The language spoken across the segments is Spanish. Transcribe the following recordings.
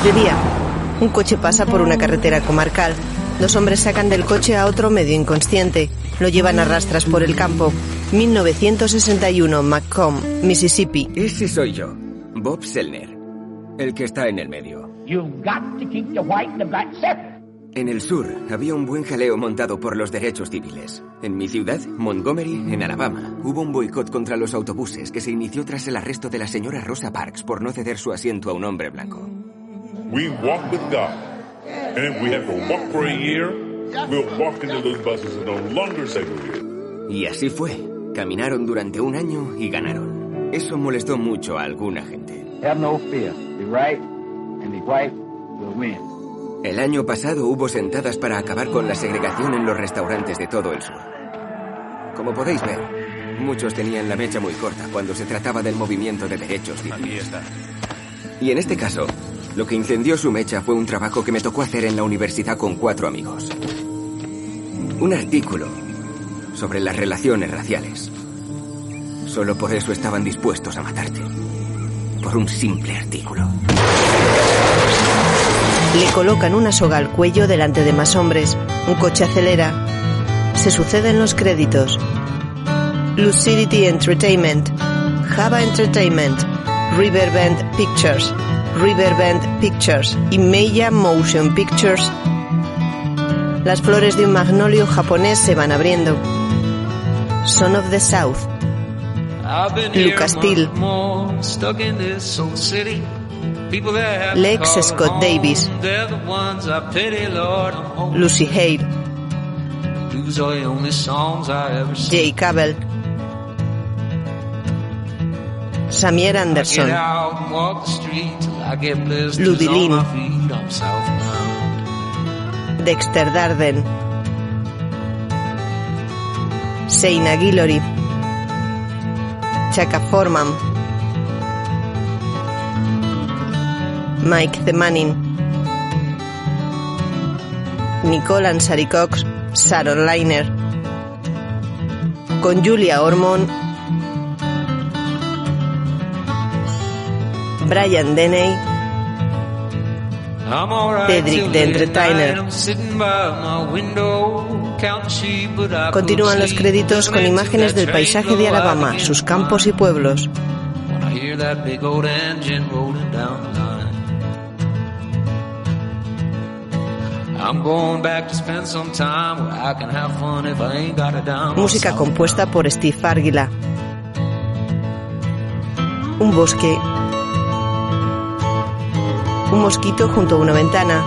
De día, un coche pasa por una carretera comarcal. 2 hombres sacan del coche a otro medio inconsciente. Lo llevan a rastras por el campo. 1961, Macomb, Mississippi. Ese soy yo, Bob Selner, el que está en el medio. En el sur había un buen jaleo montado por los derechos civiles. En mi ciudad, Montgomery, en Alabama, hubo un boicot contra los autobuses que se inició tras el arresto de la señora Rosa Parks por no ceder su asiento a un hombre blanco. We walk with God, and if we have to walk for a year, we'll walk into those buses and no longer say we're here. Y así fue. Caminaron durante un año y ganaron. Eso molestó mucho a alguna gente. Have no fear. Be right, and be white will win. El año pasado hubo sentadas para acabar con la segregación en los restaurantes de todo el sur. Como podéis ver, muchos tenían la mecha muy corta cuando se trataba del movimiento de derechos civiles. Aquí está. Y en este caso, lo que incendió su mecha fue un trabajo que me tocó hacer en la universidad con 4 amigos. Un artículo sobre las relaciones raciales. Solo por eso estaban dispuestos a matarte. Por un simple artículo. Le colocan una soga al cuello delante de más hombres. Un coche acelera. Se suceden los créditos. Lucidity Entertainment, Java Entertainment, Riverbend Pictures, Riverbend Pictures y Meiya Motion Pictures. Las flores de un magnolio japonés se van abriendo. Son of the South, Lucas Till, Lex Scott Davis, Lucy Hale, Jay Cable, Samir Anderson, Ludi Lim, Dexter Darden, Seina Guillory, Chaka Foreman, Mike Zemanin, Nicole Ansari Cox, Sharon Liner, con Julia Ormond, Brian Deney, Cedric the Entertainer. Continúan los créditos con imágenes del paisaje de Alabama, sus campos y pueblos. Música compuesta por Steve Fargila. Un bosque. Un mosquito junto a una ventana.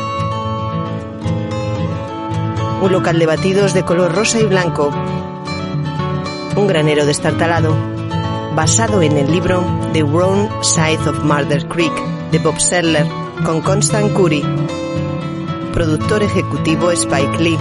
Un local de batidos de color rosa y blanco. Un granero destartalado. Basado en el libro The Wrong Side of Murder Creek de Bob Selner con Constant Curry. Productor ejecutivo Spike Lee.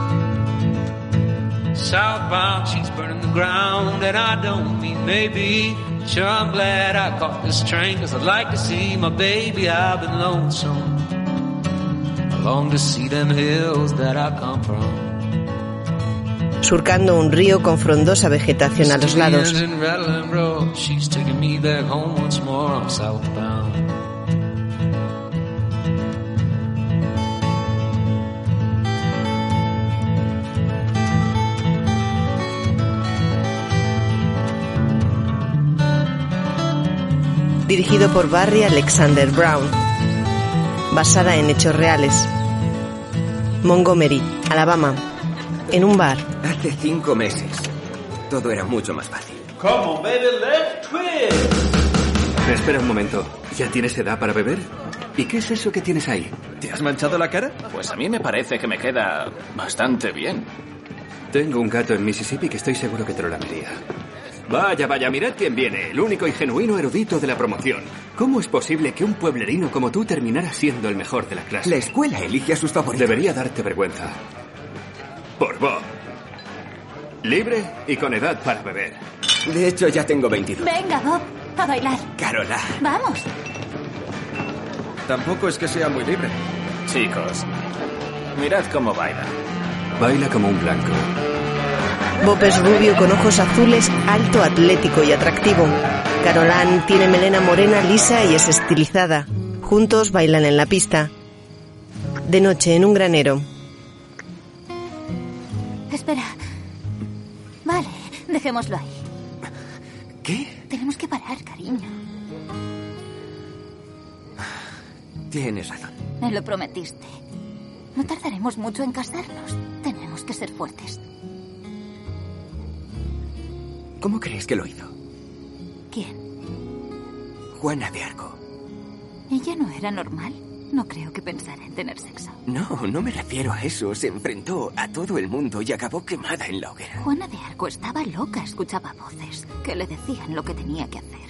Southbound, she's burning the ground, and I don't mean maybe. Sure, I'm glad I caught this train, 'cause I'd like to see my baby. I've been lonesome. I long to see them hills that I come from. Surcando un río con frondosa vegetación a los lados. She's taking me back home once more. I'm southbound. Dirigido por Barry Alexander Brown. Basada en hechos reales. Montgomery, Alabama. En un bar. Hace 5 meses. Todo era mucho más fácil. Come on, baby, let's twist. Espera un momento. ¿Ya tienes edad para beber? ¿Y qué es eso que tienes ahí? ¿Te has manchado la cara? Pues a mí me parece que me queda bastante bien. Tengo un gato en Mississippi que estoy seguro que te lo lamería. Vaya, vaya, mirad quién viene, el único y genuino erudito de la promoción. ¿Cómo es posible que un pueblerino como tú terminara siendo el mejor de la clase? La escuela elige a sus favoritos. Debería darte vergüenza. Por Bob. Libre y con edad para beber. De hecho, ya tengo 22. Venga, Bob, a bailar. Carola. Vamos. Tampoco es que sea muy libre. Chicos, mirad cómo baila. Baila como un blanco. Bob es rubio con ojos azules, alto, atlético y atractivo. Caroline tiene melena morena lisa y es estilizada. Juntos bailan en la pista. De noche, en un granero. Espera. Vale, dejémoslo ahí. ¿Qué? Tenemos que parar, cariño. Tienes razón. Me lo prometiste. No tardaremos mucho en casarnos. Tenemos que ser fuertes. ¿Cómo crees que lo hizo? ¿Quién? Juana de Arco. ¿Ella no era normal? No creo que pensara en tener sexo. No, no me refiero a eso. Se enfrentó a todo el mundo y acabó quemada en la hoguera. Juana de Arco estaba loca, escuchaba voces que le decían lo que tenía que hacer.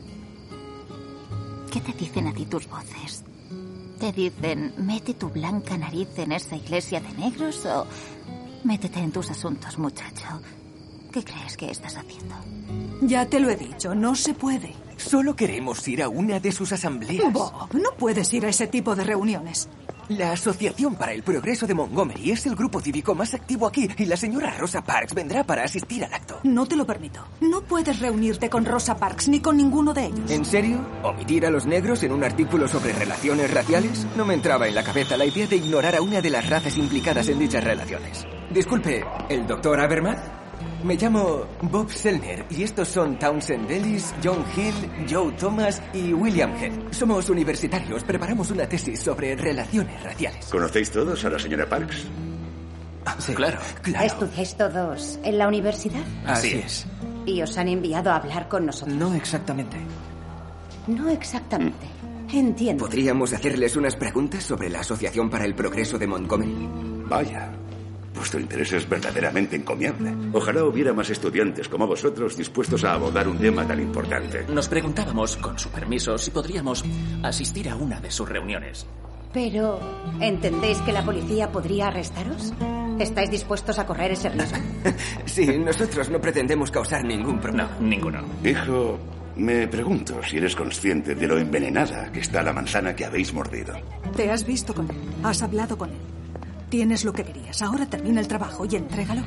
¿Qué te dicen a ti tus voces? ¿Te dicen, mete tu blanca nariz en esa iglesia de negros o métete en tus asuntos, muchacho? ¿Qué crees que estás haciendo? Ya te lo he dicho, no se puede. Solo queremos ir a una de sus asambleas. Bob, no puedes ir a ese tipo de reuniones. La Asociación para el Progreso de Montgomery es el grupo cívico más activo aquí y la señora Rosa Parks vendrá para asistir al acto. No te lo permito. No puedes reunirte con Rosa Parks ni con ninguno de ellos. ¿En serio? ¿Omitir a los negros en un artículo sobre relaciones raciales? No me entraba en la cabeza la idea de ignorar a una de las razas implicadas en dichas relaciones. Disculpe, ¿el doctor Abermath? Me llamo Bob Selner y estos son Townsend Ellis, John Hill, Joe Thomas y William Head. Somos universitarios, preparamos una tesis sobre relaciones raciales. ¿Conocéis todos a la señora Parks? Sí, claro. ¿Estudiáis todos en la universidad? Así es. ¿Y os han enviado a hablar con nosotros? No exactamente. No exactamente. Entiendo. ¿Podríamos hacerles unas preguntas sobre la Asociación para el Progreso de Montgomery? Vaya. Vuestro interés es verdaderamente encomiable. Ojalá hubiera más estudiantes como vosotros dispuestos a abordar un tema tan importante. Nos preguntábamos, con su permiso, si podríamos asistir a una de sus reuniones. Pero, ¿entendéis que la policía podría arrestaros? ¿Estáis dispuestos a correr ese riesgo? Sí, nosotros no pretendemos causar ningún problema. No, ninguno. Hijo, me pregunto si eres consciente de lo envenenada que está la manzana que habéis mordido. Te has visto con él, has hablado con él. Tienes lo que querías. Ahora termina el trabajo y entrégalo.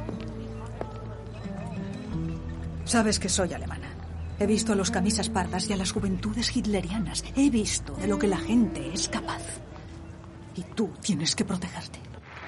Sabes que soy alemana. He visto a los camisas pardas y a las juventudes hitlerianas. He visto de lo que la gente es capaz. Y tú tienes que protegerte.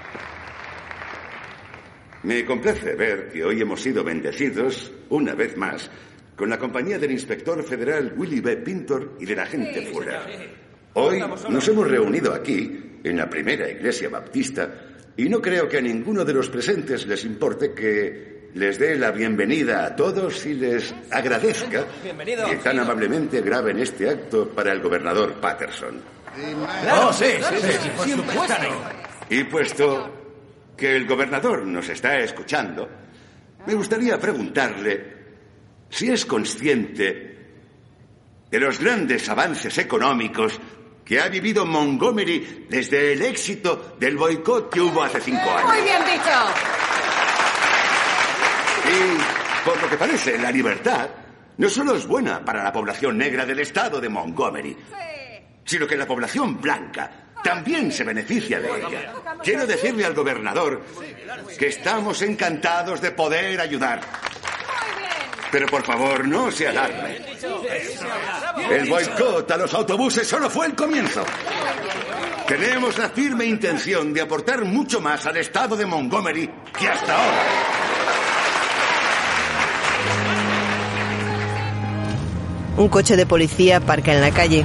Me complace ver que hoy hemos sido bendecidos, una vez más, con la compañía del inspector federal Willie B. Pintor y del agente Fuller. Hoy nos hemos reunido aquí, en la primera iglesia baptista, y no creo que a ninguno de los presentes les importe que les dé la bienvenida a todos y les agradezca que tan amablemente graben este acto para el gobernador Patterson. ¡Oh, sí! ¡Por supuesto! Y puesto que el gobernador nos está escuchando, me gustaría preguntarle si es consciente de los grandes avances económicos que ha vivido Montgomery desde el éxito del boicot que hubo hace 5 años. ¡Muy bien dicho! Y, por lo que parece, la libertad no solo es buena para la población negra del estado de Montgomery, sino que la población blanca también se beneficia de ella. Quiero decirle al gobernador que estamos encantados de poder ayudar. Pero por favor, no se alarme. El boicot a los autobuses solo fue el comienzo. Tenemos la firme intención de aportar mucho más al estado de Montgomery que hasta ahora. Un coche de policía aparca en la calle.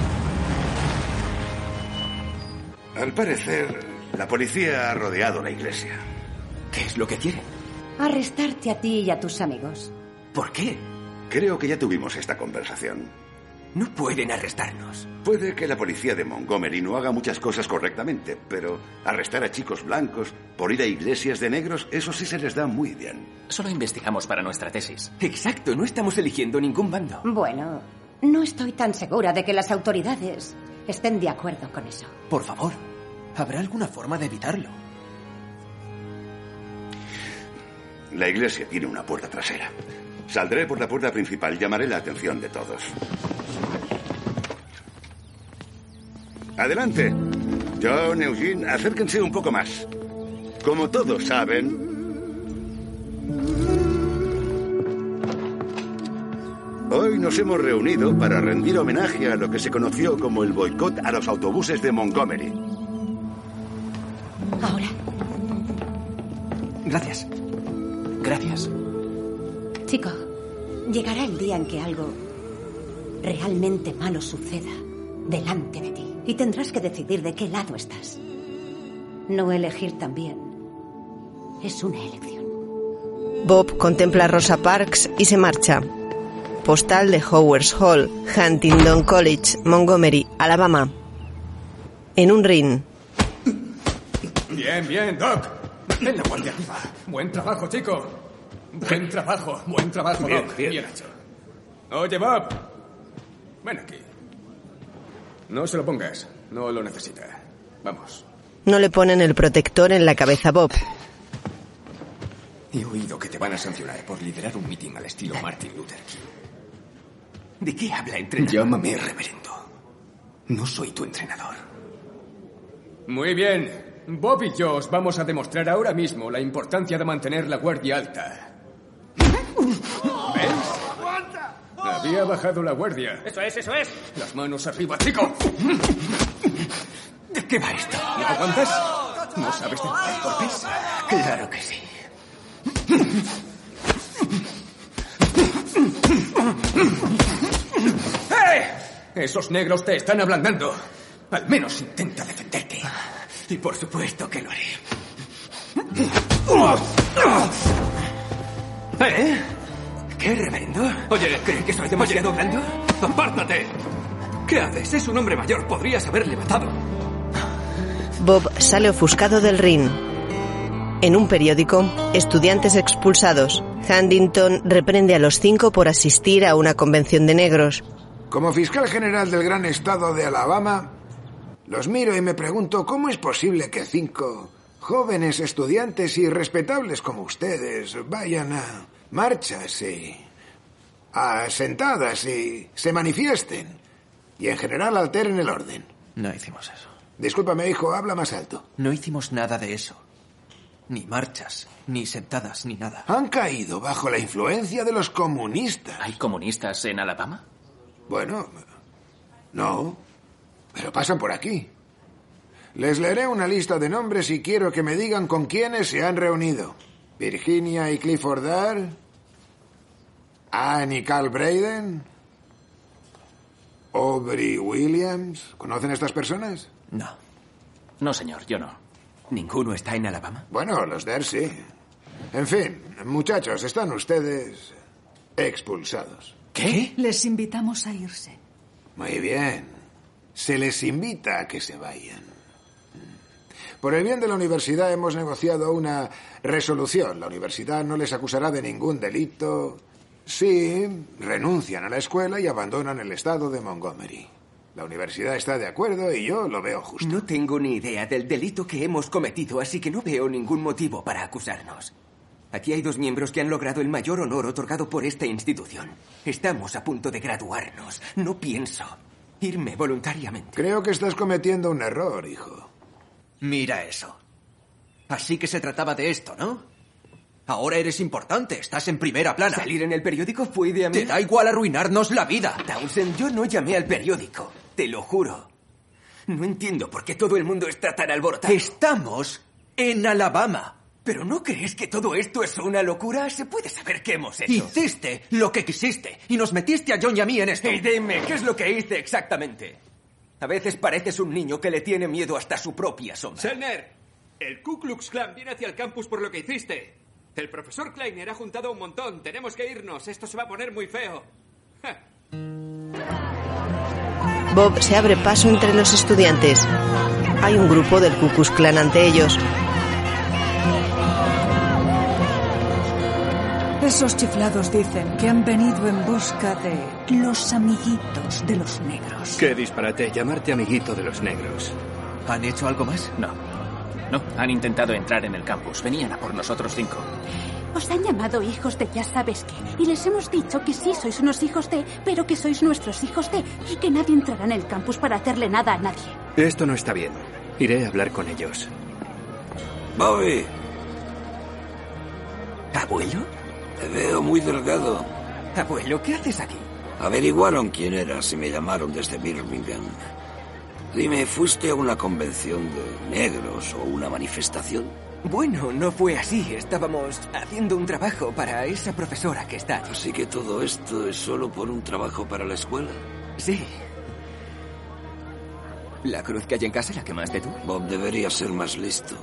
Al parecer, la policía ha rodeado la iglesia. ¿Qué es lo que quieren? Arrestarte a ti y a tus amigos. ¿Por qué? Creo que ya tuvimos esta conversación. No pueden arrestarnos. Puede que la policía de Montgomery no haga muchas cosas correctamente, pero arrestar a chicos blancos por ir a iglesias de negros, eso sí se les da muy bien. Solo investigamos para nuestra tesis. Exacto, no estamos eligiendo ningún bando. Bueno, no estoy tan segura de que las autoridades estén de acuerdo con eso. Por favor, ¿habrá alguna forma de evitarlo? La iglesia tiene una puerta trasera. Saldré por la puerta principal y llamaré la atención de todos. Adelante. John, Eugene, acérquense un poco más. Como todos saben, hoy nos hemos reunido para rendir homenaje a lo que se conoció como el boicot a los autobuses de Montgomery. Ahora. Gracias. Gracias. Chico, llegará el día en que algo realmente malo suceda delante de ti. Y tendrás que decidir de qué lado estás. No elegir también es una elección. Bob contempla a Rosa Parks y se marcha. Postal de Howard's Hall, Huntingdon College, Montgomery, Alabama. En un ring. Bien, bien, Doc. Mantén la guardia arriba. Buen trabajo, chico. Buen trabajo, Bien, Doc. bien. Bien hecho. Oye, Bob. Ven aquí. No se lo pongas. No lo necesita. Vamos. No le ponen el protector en la cabeza a Bob. He oído que te van a sancionar por liderar un mitin al estilo Martin Luther King. ¿De qué habla entrenador? Llámame reverendo. No soy tu entrenador. Muy bien. Bob y yo os vamos a demostrar ahora mismo la importancia de mantener la guardia alta. ¿Ves? Había bajado la guardia. Eso es. Las manos arriba, chico. ¿De qué va esto? ¿No aguantas? ¿No sabes de lugar cortés? Claro que sí. ¡Eh! Esos negros te están ablandando. Al menos intenta defenderte. Y por supuesto que lo haré. ¿Eh? ¿Qué, reverendo? Oye, ¿cree que soy demasiado blando? ¡Apártate! ¿Qué haces? Es un hombre mayor. Podrías haber levantado. Bob sale ofuscado del ring. En un periódico, estudiantes expulsados. Huntington reprende a los 5 por asistir a una convención de negros. Como fiscal general del gran estado de Alabama, los miro y me pregunto cómo es posible que 5 jóvenes estudiantes y respetables como ustedes vayan a marchas y a sentadas y se manifiesten y en general alteren el orden. No hicimos eso. Discúlpame, hijo, habla más alto. No hicimos nada de eso. Ni marchas, ni sentadas, ni nada. Han caído bajo la influencia de los comunistas. ¿Hay comunistas en Alabama? Bueno, no, pero pasan por aquí. Les leeré una lista de nombres y quiero que me digan con quiénes se han reunido. Virginia y Clifford Dar, Anne y Carl Braden, Aubrey Williams. ¿Conocen a estas personas? No. No, señor, yo no. ¿Ninguno está en Alabama? Bueno, los Dar sí. En fin, muchachos, están ustedes expulsados. ¿Qué? Les invitamos a irse. Muy bien. Se les invita a que se vayan. Por el bien de la universidad hemos negociado una resolución. La universidad no les acusará de ningún delito si renuncian a la escuela y abandonan el estado de Montgomery. La universidad está de acuerdo y yo lo veo justo. No tengo ni idea del delito que hemos cometido, así que no veo ningún motivo para acusarnos. Aquí hay 2 miembros que han logrado el mayor honor otorgado por esta institución. Estamos a punto de graduarnos. No pienso irme voluntariamente. Creo que estás cometiendo un error, hijo. Mira eso. Así que se trataba de esto, ¿no? Ahora eres importante, estás en primera plana. ¿Salir en el periódico fue idea mía? Te da igual arruinarnos la vida. Townsend, yo no llamé al periódico. Te lo juro. No entiendo por qué todo el mundo está tan alborotado. Estamos en Alabama. ¿Pero no crees que todo esto es una locura? ¿Se puede saber qué hemos hecho? Hiciste lo que quisiste y nos metiste a John y a mí en esto. Hey, dime, ¿qué es lo que hice exactamente? A veces pareces un niño que le tiene miedo hasta su propia sombra. Selner, el Ku Klux Klan viene hacia el campus por lo que hiciste. El profesor Kleiner ha juntado un montón. Tenemos que irnos. Esto se va a poner muy feo. Bob se abre paso entre los estudiantes. Hay un grupo del Ku Klux Klan ante ellos. Esos chiflados dicen que han venido en busca de los amiguitos de los negros. Qué disparate, llamarte amiguito de los negros. ¿Han hecho algo más? No. No, han intentado entrar en el campus. Venían a por nosotros 5. Os han llamado hijos de ya sabes qué. Y les hemos dicho que sí sois unos hijos de, pero que sois nuestros hijos de. Y que nadie entrará en el campus para hacerle nada a nadie. Esto no está bien. Iré a hablar con ellos. Bobby. ¿Abuelo? Te veo muy delgado. Abuelo, ¿qué haces aquí? Averiguaron quién eras y me llamaron desde Birmingham. Dime, ¿fuiste a una convención de negros o una manifestación? Bueno, no fue así. Estábamos haciendo un trabajo para esa profesora que está allí. Así que todo esto es solo por un trabajo para la escuela. Sí. ¿La cruz que hay en casa la quemaste tú? Bob debería ser más listo.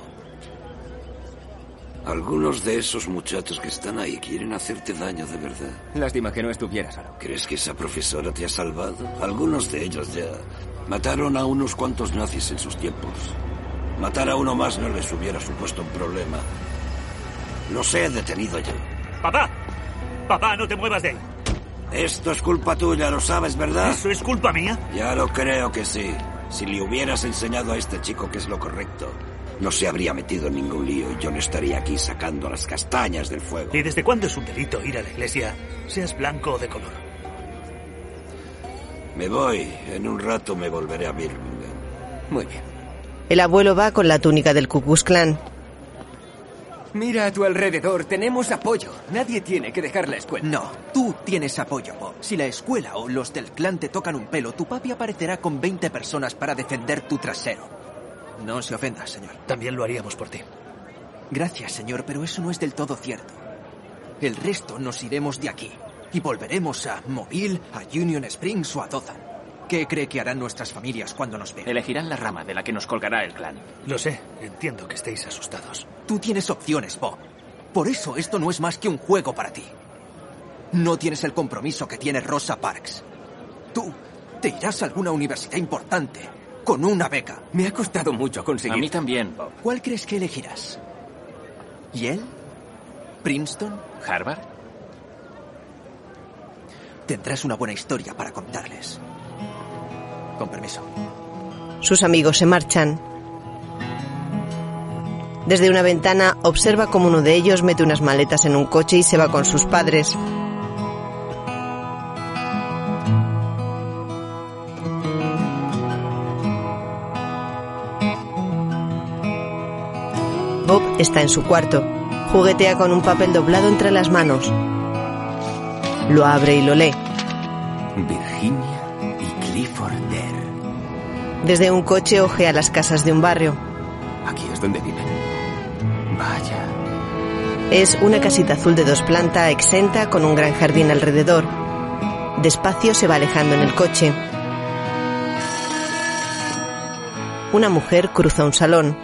Algunos de esos muchachos que están ahí quieren hacerte daño de verdad. Lástima que no estuviera solo. ¿Crees que esa profesora te ha salvado? Algunos de ellos ya mataron a unos cuantos nazis en sus tiempos. Matar a uno más no les hubiera supuesto un problema. Los he detenido yo. ¡Papá! ¡Papá, no te muevas de ahí! Esto es culpa tuya, lo sabes, ¿verdad? ¿Eso es culpa mía? Ya lo creo que sí. Si le hubieras enseñado a este chico qué es lo correcto, no se habría metido en ningún lío y yo no estaría aquí sacando las castañas del fuego. ¿Y desde cuándo es un delito ir a la iglesia, seas blanco o de color? Me voy. En un rato me volveré a Birmingham. Muy bien. El abuelo va con la túnica del Ku Klux Klan. Mira a tu alrededor, tenemos apoyo. Nadie tiene que dejar la escuela. No, tú tienes apoyo, Bob. Si la escuela o los del clan te tocan un pelo, tu papi aparecerá con 20 personas para defender tu trasero. No se ofenda, señor. También lo haríamos por ti. Gracias, señor, pero eso no es del todo cierto. El resto nos iremos de aquí y volveremos a Mobile, a Union Springs o a Dothan. ¿Qué cree que harán nuestras familias cuando nos vean? Elegirán la rama de la que nos colgará el clan. Lo sé, entiendo que estéis asustados. Tú tienes opciones, Bob. Por eso esto no es más que un juego para ti. No tienes el compromiso que tiene Rosa Parks. Tú te irás a alguna universidad importante con una beca. Me ha costado mucho conseguir. A mí también, Bob. ¿Cuál crees que elegirás? ¿Yale? ¿Princeton? ¿Harvard? Tendrás una buena historia para contarles. Con permiso. Sus amigos se marchan. Desde una ventana observa cómo uno de ellos mete unas maletas en un coche y se va con sus padres. Bob está en su cuarto. Juguetea con un papel doblado entre las manos. Lo abre y lo lee. Virginia y Clifford Dare. Desde un coche ojea las casas de un barrio. Aquí es donde viven. Vaya. Es una casita azul de 2 plantas exenta con un gran jardín alrededor. Despacio se va alejando en el coche. Una mujer cruza un salón.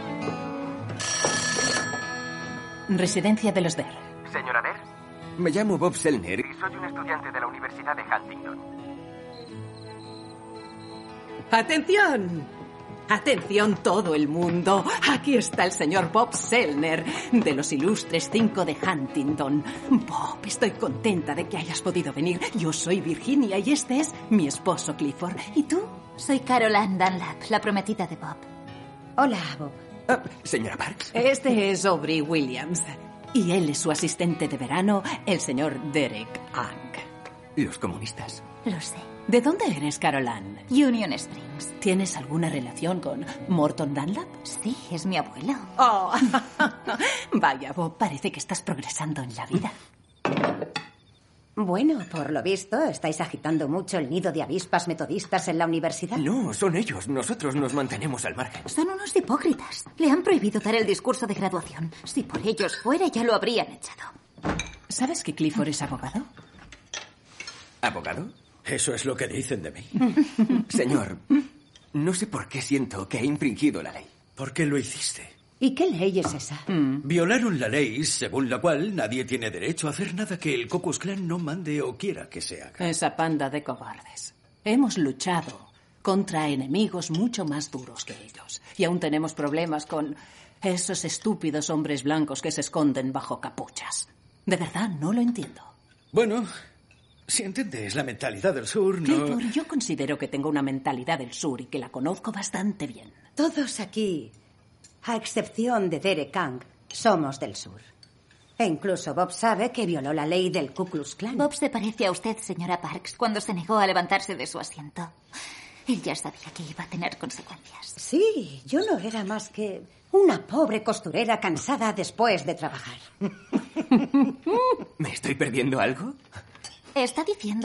Residencia de los Dare. Señora Dare, me llamo Bob Selner y soy un estudiante de la Universidad de Huntington. ¡Atención! ¡Atención todo el mundo! Aquí está el señor Bob Selner, de los ilustres 5 de Huntington. Bob, estoy contenta de que hayas podido venir. Yo soy Virginia y este es mi esposo Clifford. ¿Y tú? Soy Caroline Dunlap, la prometida de Bob. Hola, Bob. Señora Parks. Este es Aubrey Williams. Y él es su asistente de verano, el señor Derek Ang. Los comunistas. Lo sé. ¿De dónde eres, Caroline? Union Springs. ¿Tienes alguna relación con Morton Dunlap? Sí, es mi abuelo. Oh. Vaya, Bob, parece que estás progresando en la vida. Bueno, por lo visto, estáis agitando mucho el nido de avispas metodistas en la universidad. No, son ellos. Nosotros nos mantenemos al margen. Son unos hipócritas. Le han prohibido dar el discurso de graduación. Si por ellos fuera, ya lo habrían echado. ¿Sabes que Clifford es abogado? ¿Abogado? Eso es lo que dicen de mí. Señor, no sé por qué siento que he infringido la ley. ¿Por qué lo hiciste? ¿Y qué ley es esa? Violaron la ley según la cual nadie tiene derecho a hacer nada que el Ku Klux Klan no mande o quiera que se haga. Esa panda de cobardes. Hemos luchado contra enemigos mucho más duros que ellos. Y aún tenemos problemas con esos estúpidos hombres blancos que se esconden bajo capuchas. De verdad, no lo entiendo. Bueno, si entiendes la mentalidad del sur, no... Clifford, yo considero que tengo una mentalidad del sur y que la conozco bastante bien. Todos aquí, a excepción de Derek Ang, somos del sur. E incluso Bob sabe que violó la ley del Ku Klux Klan. Bob se parece a usted, señora Parks, cuando se negó a levantarse de su asiento. Él ya sabía que iba a tener consecuencias. Sí, yo no era más que una pobre costurera cansada después de trabajar. ¿Me estoy perdiendo algo? ¿Está diciendo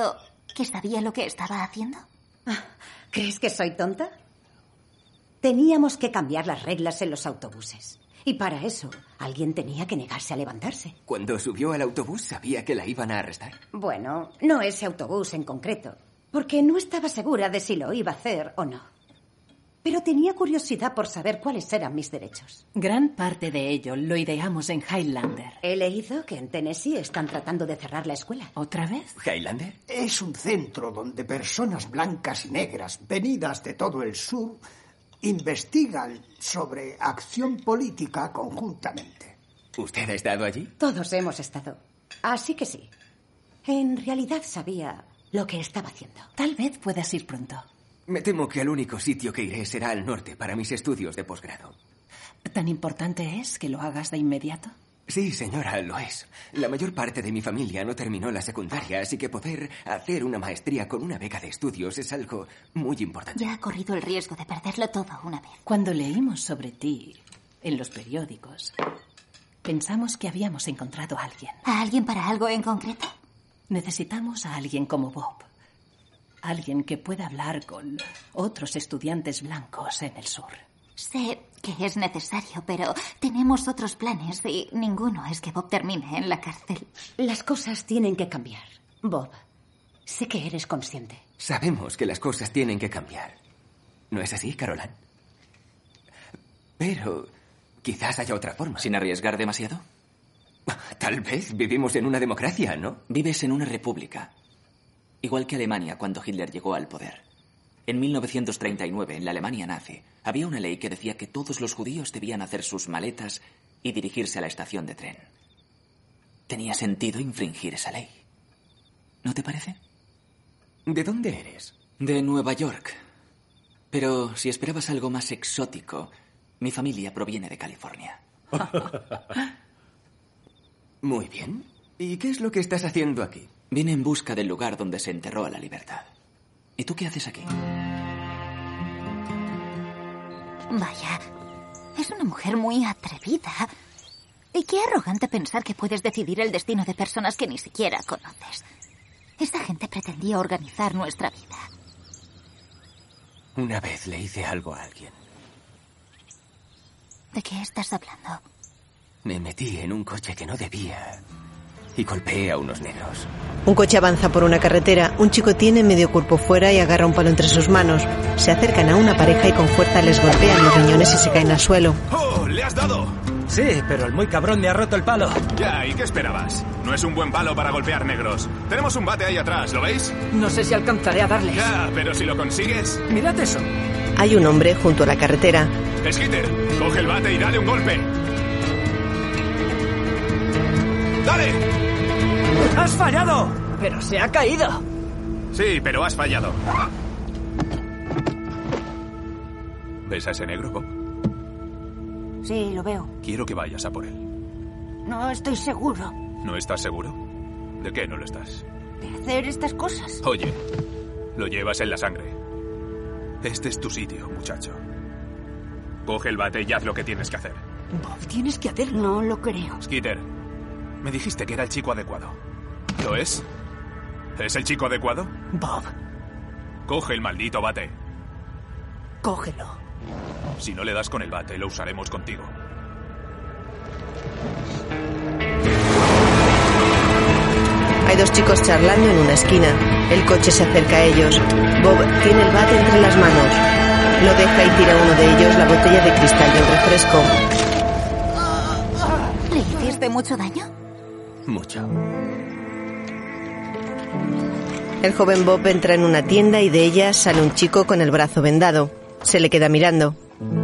¿Que sabía lo que estaba haciendo? ¿Crees que soy tonta? Teníamos que cambiar las reglas en los autobuses. Y para eso, alguien tenía que negarse a levantarse. Cuando subió al autobús, ¿sabía que la iban a arrestar? Bueno, no ese autobús en concreto, porque no estaba segura de si lo iba a hacer o no. Pero tenía curiosidad por saber cuáles eran mis derechos. Gran parte de ello lo ideamos en Highlander. He leído que en Tennessee están tratando de cerrar la escuela. ¿Otra vez? ¿Highlander? Es un centro donde personas blancas y negras, venidas de todo el sur, investigan sobre acción política conjuntamente. ¿Usted ha estado allí? Todos hemos estado. Así que sí. En realidad sabía lo que estaba haciendo. Tal vez puedas ir pronto. Me temo que el único sitio que iré será al norte para mis estudios de posgrado. ¿Tan importante es que lo hagas de inmediato? Sí, señora, lo es. La mayor parte de mi familia no terminó la secundaria, así que poder hacer una maestría con una beca de estudios es algo muy importante. Ya ha corrido el riesgo de perderlo todo una vez. Cuando leímos sobre ti en los periódicos, pensamos que habíamos encontrado a alguien. ¿A alguien para algo en concreto? Necesitamos a alguien como Bob. Alguien que pueda hablar con otros estudiantes blancos en el sur. Sé que es necesario, pero tenemos otros planes y ninguno es que Bob termine en la cárcel. Las cosas tienen que cambiar. Bob, sé que eres consciente. Sabemos que las cosas tienen que cambiar. ¿No es así, Caroline? Pero quizás haya otra forma. ¿Sin arriesgar demasiado? Tal vez vivimos en una democracia, ¿no? Vives en una república. Igual que Alemania cuando Hitler llegó al poder. En 1939, en la Alemania nazi, había una ley que decía que todos los judíos debían hacer sus maletas y dirigirse a la estación de tren. Tenía sentido infringir esa ley. ¿No te parece? ¿De dónde eres? De Nueva York. Pero si esperabas algo más exótico, mi familia proviene de California. Muy bien. ¿Y qué es lo que estás haciendo aquí? Vine en busca del lugar donde se enterró a la libertad. ¿Y tú qué haces aquí? Vaya, es una mujer muy atrevida. Y qué arrogante pensar que puedes decidir el destino de personas que ni siquiera conoces. Esta gente pretendía organizar nuestra vida. Una vez le hice algo a alguien. ¿De qué estás hablando? Me metí en un coche que no debía y golpeé a unos negros. Un coche avanza por una carretera. Un chico tiene medio cuerpo fuera y agarra un palo entre sus manos. Se acercan a una pareja y con fuerza les golpean los riñones y se caen al suelo. ¡Oh! ¡Le has dado! Sí, pero el muy cabrón me ha roto el palo. Ya, ¿y qué esperabas? No es un buen palo para golpear negros. Tenemos un bate ahí atrás, ¿lo veis? No sé si alcanzaré a darles. Ya, pero si lo consigues... Mirad eso. Hay un hombre junto a la carretera. Skitter, coge el bate y dale un golpe. ¡Dale! ¡Has fallado! ¡Pero se ha caído! Sí, pero has fallado. ¿Ves a ese negro, Bob? Sí, lo veo. Quiero que vayas a por él. No estoy seguro ¿No estás seguro? ¿De qué no lo estás? de hacer estas cosas. Oye, lo llevas en la sangre. Este es tu sitio, muchacho. Coge el bate y haz lo que tienes que hacer. Bob, tienes que hacerlo. No lo creo. Skitter, me dijiste que era el chico adecuado. ¿Lo es? ¿Es el chico adecuado? Bob, Coge el maldito bate. cógelo. Si no le das con el bate, lo usaremos contigo. Hay dos chicos charlando en una esquina. El coche se acerca a ellos. Bob tiene el bate entre las manos. Lo deja y tira uno de ellos la botella de cristal del refresco. ¿Le hiciste mucho daño? Mucho. El joven Bob entra en una tienda y de ella sale un chico con el brazo vendado. Se le queda mirando.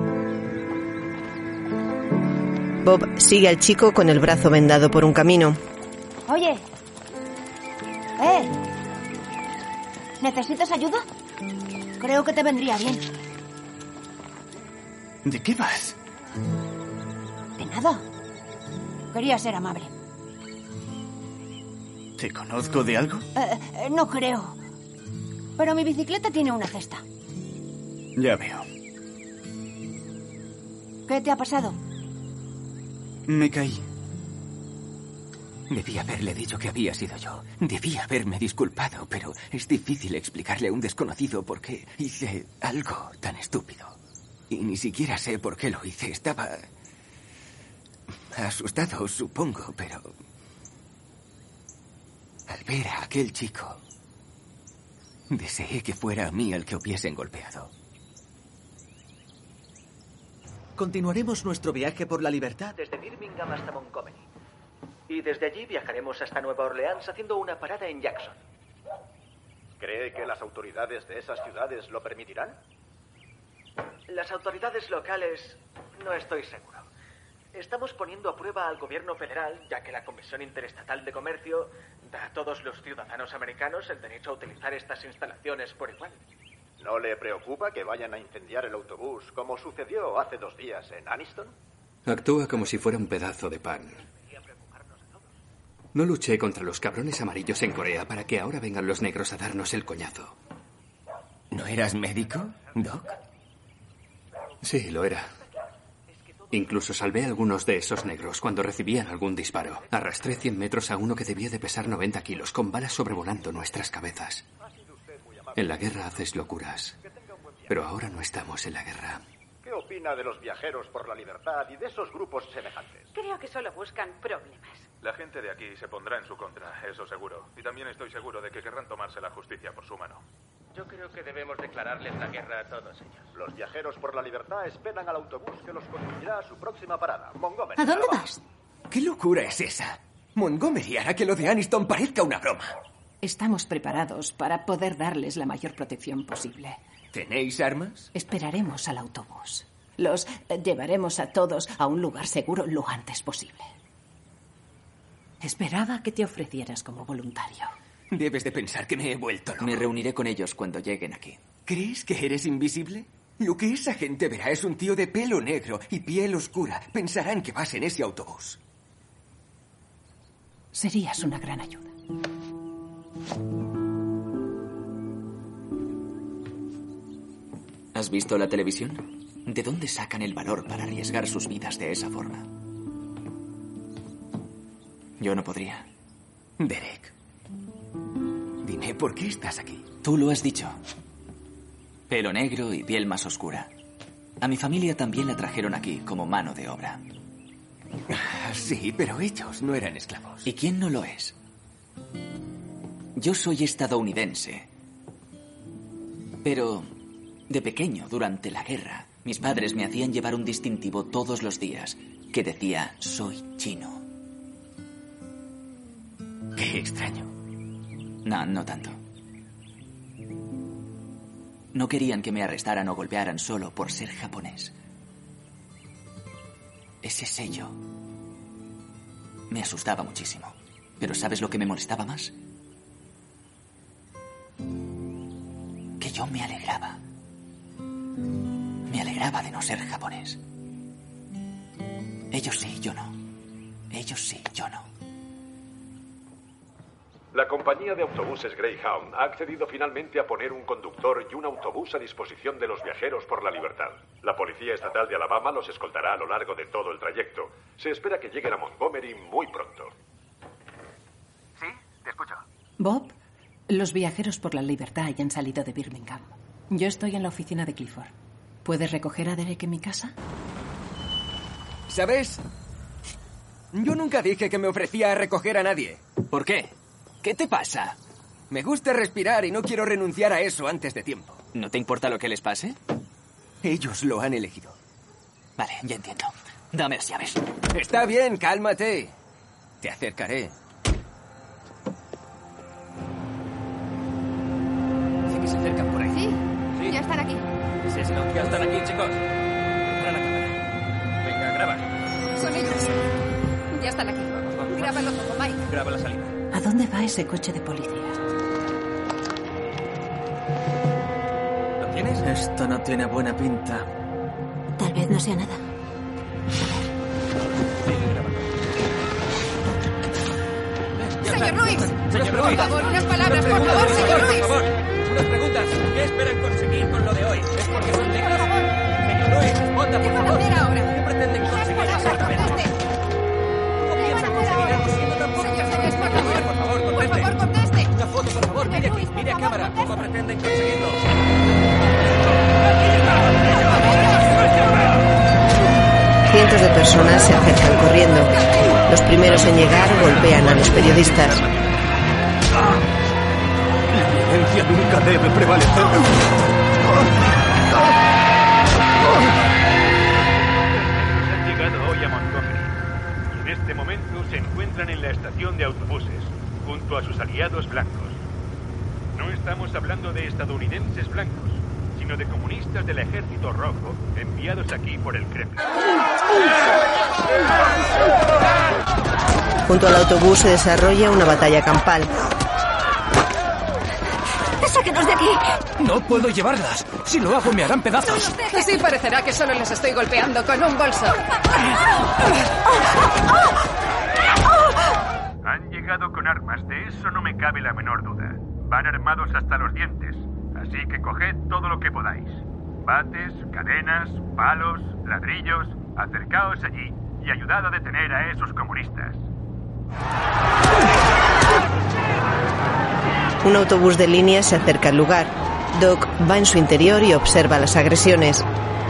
Bob sigue al chico con el brazo vendado por un camino. Oye. ¿Necesitas ayuda? Creo que te vendría bien. ¿De qué vas? De nada. Quería ser amable. ¿Te conozco de algo? No creo. Pero mi bicicleta tiene una cesta. Ya veo. ¿Qué te ha pasado? Me caí. Debí haberle dicho que había sido yo. Debí haberme disculpado, pero es difícil explicarle a un desconocido por qué hice algo tan estúpido. Y ni siquiera sé por qué lo hice. Estaba asustado, supongo, pero al ver a aquel chico, deseé que fuera a mí el que hubiesen golpeado. Continuaremos nuestro viaje por la libertad desde Birmingham hasta Montgomery. Y desde allí viajaremos hasta Nueva Orleans haciendo una parada en Jackson. ¿Cree que las autoridades de esas ciudades lo permitirán? Las autoridades locales no estoy seguro. Estamos poniendo a prueba al gobierno federal, ya que la Comisión Interestatal de Comercio da a todos los ciudadanos americanos el derecho a utilizar estas instalaciones por igual. ¿No le preocupa que vayan a incendiar el autobús como sucedió hace 2 días en Anniston? Actúa como si fuera un pedazo de pan. No luché contra los cabrones amarillos en Corea para que ahora vengan los negros a darnos el coñazo. ¿No eras médico, Doc? Sí, lo era. Incluso salvé a algunos de esos negros cuando recibían algún disparo. Arrastré 100 metros a uno que debía de pesar 90 kilos, con balas sobrevolando nuestras cabezas. En la guerra haces locuras, pero ahora no estamos en la guerra. ¿Qué opina de los viajeros por la libertad y de esos grupos semejantes? Creo que solo buscan problemas. La gente de aquí se pondrá en su contra, eso seguro. Y también estoy seguro de que querrán tomarse la justicia por su mano. Yo creo que debemos declararles la guerra a todos ellos. Los viajeros por la libertad esperan al autobús que los conducirá a su próxima parada, Montgomery. ¿A dónde vas? ¿Qué locura es esa? Montgomery hará que lo de Anniston parezca una broma. Estamos preparados para poder darles la mayor protección posible. ¿Tenéis armas? Esperaremos al autobús. Los llevaremos a todos a un lugar seguro lo antes posible. Esperaba que te ofrecieras como voluntario. Debes de pensar que me he vuelto loco. Me reuniré con ellos cuando lleguen aquí. ¿Crees que eres invisible? Lo que esa gente verá es un tío de pelo negro y piel oscura. Pensarán que vas en ese autobús. Serías una gran ayuda. ¿Has visto la televisión? ¿De dónde sacan el valor para arriesgar sus vidas de esa forma? Yo no podría. Derek, dime, ¿por qué estás aquí? Tú lo has dicho. Pelo negro y piel más oscura. A mi familia también la trajeron aquí como mano de obra. Sí, pero ellos no eran esclavos. ¿Y quién no lo es? Yo soy estadounidense. Pero de pequeño, durante la guerra, mis padres me hacían llevar un distintivo todos los días que decía, soy chino. Qué extraño. No, no tanto. No querían que me arrestaran o golpearan solo por ser japonés. Ese sello me asustaba muchísimo. Pero ¿sabes lo que me molestaba más? Que yo me alegraba. Me alegraba de no ser japonés. Ellos sí, yo no. Ellos sí, yo no. La compañía de autobuses Greyhound ha accedido finalmente a poner un conductor y un autobús a disposición de los viajeros por la libertad. La Policía Estatal de Alabama los escoltará a lo largo de todo el trayecto. Se espera que lleguen a Montgomery muy pronto. Sí, te escucho. Bob, los viajeros por la libertad ya han salido de Birmingham. Yo estoy en la oficina de Clifford. ¿Puedes recoger a Derek en mi casa? ¿Sabes? Yo nunca dije que me ofrecía a recoger a nadie. ¿Por qué? ¿Qué te pasa? Me gusta respirar y no quiero renunciar a eso antes de tiempo. ¿No te importa lo que les pase? Ellos lo han elegido. Vale, ya entiendo. Dame las llaves. Está bien, cálmate. Te acercaré. Sí que se acercan por ahí. Sí, ya están aquí. Sí, no, ya están aquí, chicos. Para la cámara. Venga, graba. Son ellos. Ya están aquí. Grábalo todo, Mike. Graba la salida. ¿A dónde va ese coche de policía? ¿Lo tienes? Esto no tiene buena pinta. Tal vez no sea nada. ¡Señor Ruiz! Señor Por Ruiz. favor, unas palabras, por favor, señor Ruiz. Por favor, unas preguntas. ¿Qué esperan conseguir con lo de hoy? ¿Es porque son negros? Señor Ruiz, responda, por favor. ¿Qué van a hacer ahora? ¿Qué pretenden conseguir exactamente? ¿Cómo piensan conseguir algo siendo tan pocos? tarde en conseguirlo. Cientos de personas se acercan corriendo. Los primeros en llegar golpean a los periodistas. La violencia nunca debe prevalecer. Han llegado hoy a Montgomery y en este momento se encuentran en la estación de autobuses junto a sus aliados blancos. No estamos hablando de estadounidenses blancos, sino de comunistas del Ejército Rojo enviados aquí por el Kremlin. Junto al autobús se desarrolla una batalla campal. ¡Sáquenos de aquí! No puedo llevarlas. Si lo hago me harán pedazos. Así parecerá que solo les estoy golpeando con un bolso. Han llegado con armas, de eso no me cabe la menor duda. Van armados hasta los dientes, así que coged todo lo que podáis. Bates, cadenas, palos, ladrillos. Acercaos allí y ayudad a detener a esos comunistas. Un autobús de línea se acerca al lugar. Doc va en su interior y observa las agresiones.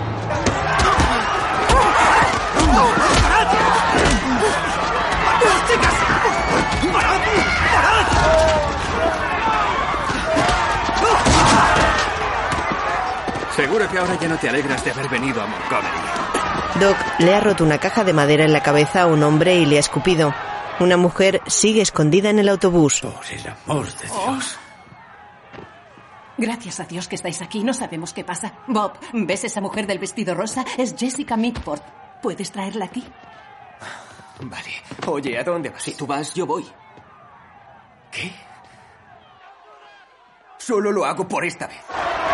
Seguro que ahora ya no te alegras de haber venido a Montgomery. Doc le ha roto una caja de madera en la cabeza a un hombre y le ha escupido. Una mujer sigue escondida en el autobús. Por el amor de Dios. Gracias a Dios que estáis aquí. No sabemos qué pasa. Bob, ¿ves esa mujer del vestido rosa? Es Jessica Mitford. ¿Puedes traerla aquí? Vale. Oye, ¿a dónde vas? Si tú vas, yo voy. ¿Qué? Solo lo hago por esta vez.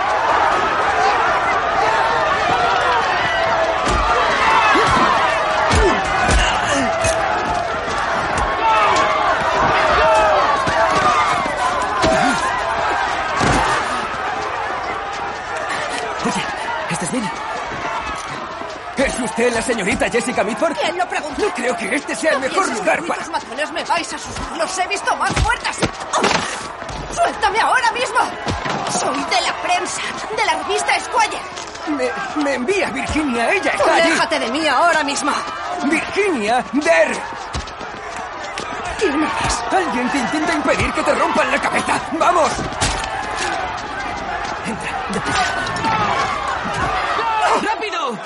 ¿Estás bien? ¿Es usted la señorita Jessica Mitford? ¿Quién lo preguntó? No creo que este sea el mejor lugar para... ¡Los matones me vais a asustar! ¡Los he visto más fuertes! ¡Oh! ¡Suéltame ahora mismo! ¡Soy de la prensa! ¡De la revista Esquire! Me envía Virginia, ella está allí. ¡Déjate de mí ahora mismo! ¡Virginia Der! ¿Quién eres? Alguien que intenta impedir que te rompan la cabeza. ¡Vamos! Entra, deprisa. ¡Rápido!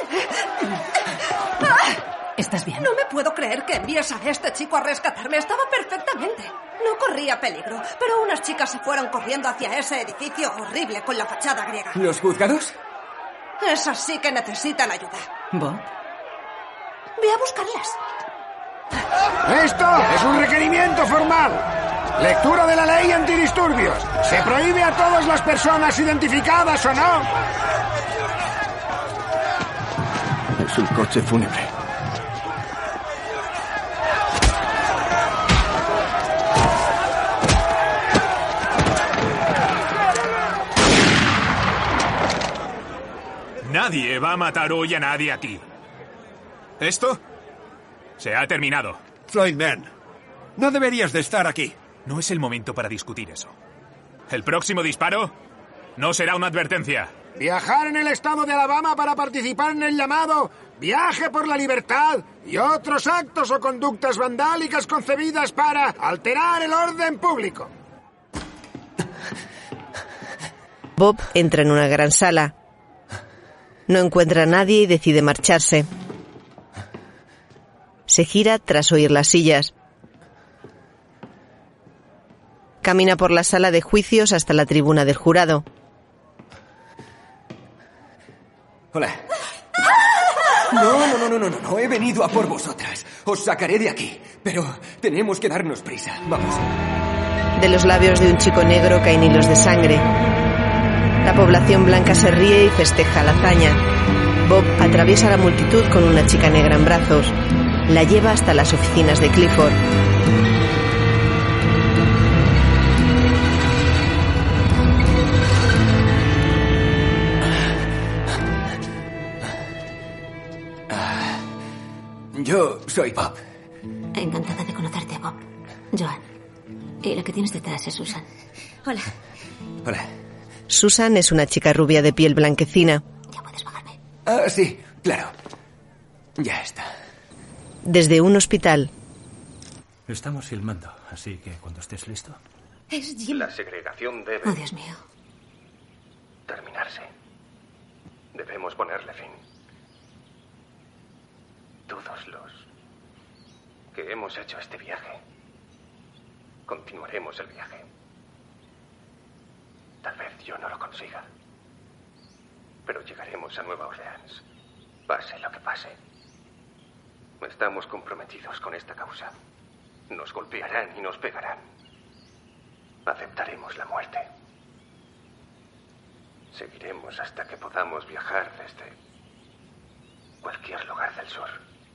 ¿Estás bien? No me puedo creer que envíes a este chico a rescatarme. Estaba perfectamente. No corría peligro, pero unas chicas se fueron corriendo hacia ese edificio horrible con la fachada griega. ¿Los juzgados? Esas sí que necesitan ayuda. ¿Bob? Ve a buscarlas. Esto es un requerimiento formal. Lectura de la ley antidisturbios. Se prohíbe a todas las personas identificadas o no. Es un coche fúnebre. Nadie va a matar hoy a nadie aquí. Esto se ha terminado. Floydman, no deberías de estar aquí. No es el momento para discutir eso. El próximo disparo no será una advertencia. Viajar en el estado de Alabama para participar en el llamado Viaje por la Libertad y otros actos o conductas vandálicas concebidas para alterar el orden público. Bob entra en una gran sala. No encuentra a nadie y decide marcharse. Se gira tras oír las sillas. Camina por la sala de juicios hasta la tribuna del jurado. Hola. No, he venido a por vosotras. Os sacaré de aquí, pero tenemos que darnos prisa. Vamos. De los labios de un chico negro caen hilos de sangre. La población blanca se ríe y festeja la hazaña. Bob atraviesa la multitud con una chica negra en brazos. La lleva hasta las oficinas de Clifford. Yo soy Bob. Encantada de conocerte, Bob. Joan. Y la que tienes detrás es Susan. Hola. Hola. Susan es una chica rubia de piel blanquecina. ¿Ya puedes bajarme? Ah, sí, claro. Ya está. Desde un hospital. Estamos filmando, así que cuando estés listo. Es Jim. La segregación debe... Oh, Dios mío. terminarse. Debemos ponerle fin. Todos los que hemos hecho este viaje, continuaremos el viaje. Tal vez yo no lo consiga, pero llegaremos a Nueva Orleans, pase lo que pase. Estamos comprometidos con esta causa. Nos golpearán y nos pegarán. Aceptaremos la muerte. Seguiremos hasta que podamos viajar desde cualquier lugar del sur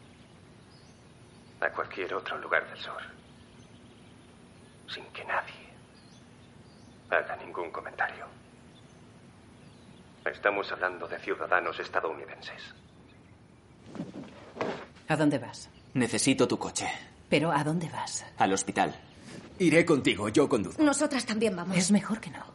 a cualquier otro lugar del sur, sin que nadie haga ningún comentario. Estamos hablando de ciudadanos estadounidenses. ¿A dónde vas? Necesito tu coche. ¿Pero a dónde vas? Al hospital. Iré contigo, yo conduzco. Nosotras también vamos. Es mejor que no.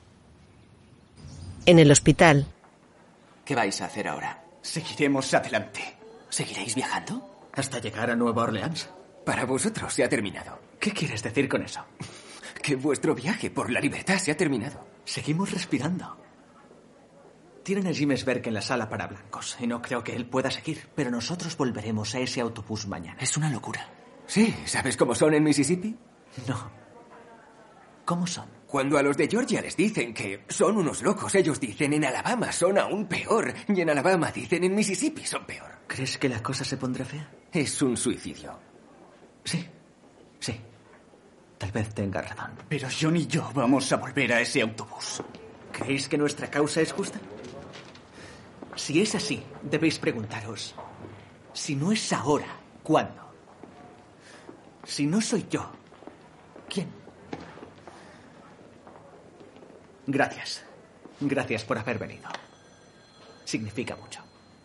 En el hospital. ¿Qué vais a hacer ahora? Seguiremos adelante. ¿Seguiréis viajando? Hasta llegar a Nueva Orleans. Para vosotros se ha terminado. ¿Qué quieres decir con eso? Que vuestro viaje por la libertad se ha terminado. Seguimos respirando. Tienen a Jim Sberk en la sala para blancos y no creo que él pueda seguir, pero nosotros volveremos a ese autobús mañana. Es una locura. Sí, ¿sabes cómo son en Mississippi? No. ¿Cómo son? Cuando a los de Georgia les dicen que son unos locos, ellos dicen en Alabama son aún peor. Y en Alabama dicen en Mississippi son peor. ¿Crees que la cosa se pondrá fea? Es un suicidio. Sí. Sí. Tal vez tenga razón. Pero John y yo vamos a volver a ese autobús. ¿Creéis que nuestra causa es justa? Si es así, debéis preguntaros, si no es ahora, ¿cuándo? Si no soy yo, ¿quién? Gracias. Gracias por haber venido. Significa mucho.